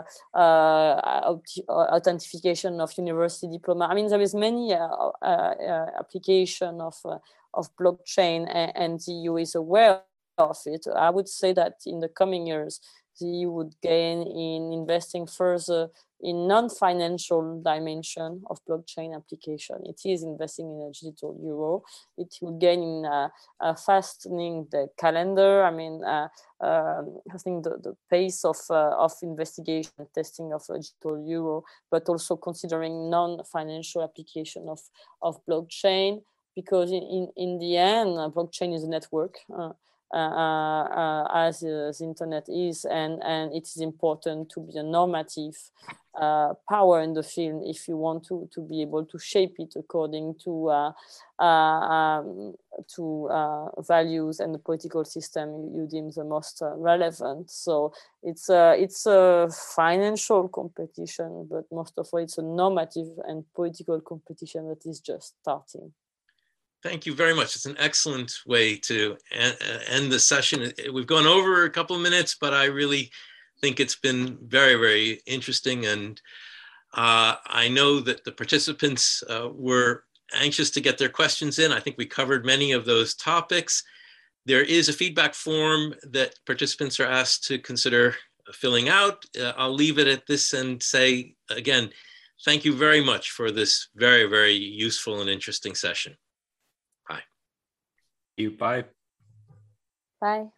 uh, authentication of university diploma. I mean, there is many uh, uh, uh, application of uh, of blockchain, and, and the E U is aware of it. I would say that in the coming years, the E U would gain in investing further in non-financial dimension of blockchain application. It is investing in a digital euro. It will gain in uh, uh, fastening the calendar. I mean, uh, um, I think the, the pace of uh, of investigation and testing of a digital euro, but also considering non-financial application of of blockchain, because in in, in the end, uh, blockchain is a network. Uh, Uh, uh, as uh, the internet is, and, and it is important to be a normative uh, power in the field if you want to, to be able to shape it according to uh, uh, um, to uh, values and the political system you, you deem the most uh, relevant. So it's a, it's a financial competition, but most of all it's a normative and political competition that is just starting.
Thank you very much. It's an excellent way to end the session. We've gone over a couple of minutes, but I really think it's been very, very interesting. And uh, I know that the participants uh, were anxious to get their questions in. I think we covered many of those topics. There is a feedback form that participants are asked to consider filling out. Uh, I'll leave it at this and say, again, thank you very much for this very, very useful and interesting session.
You. Bye.
Bye.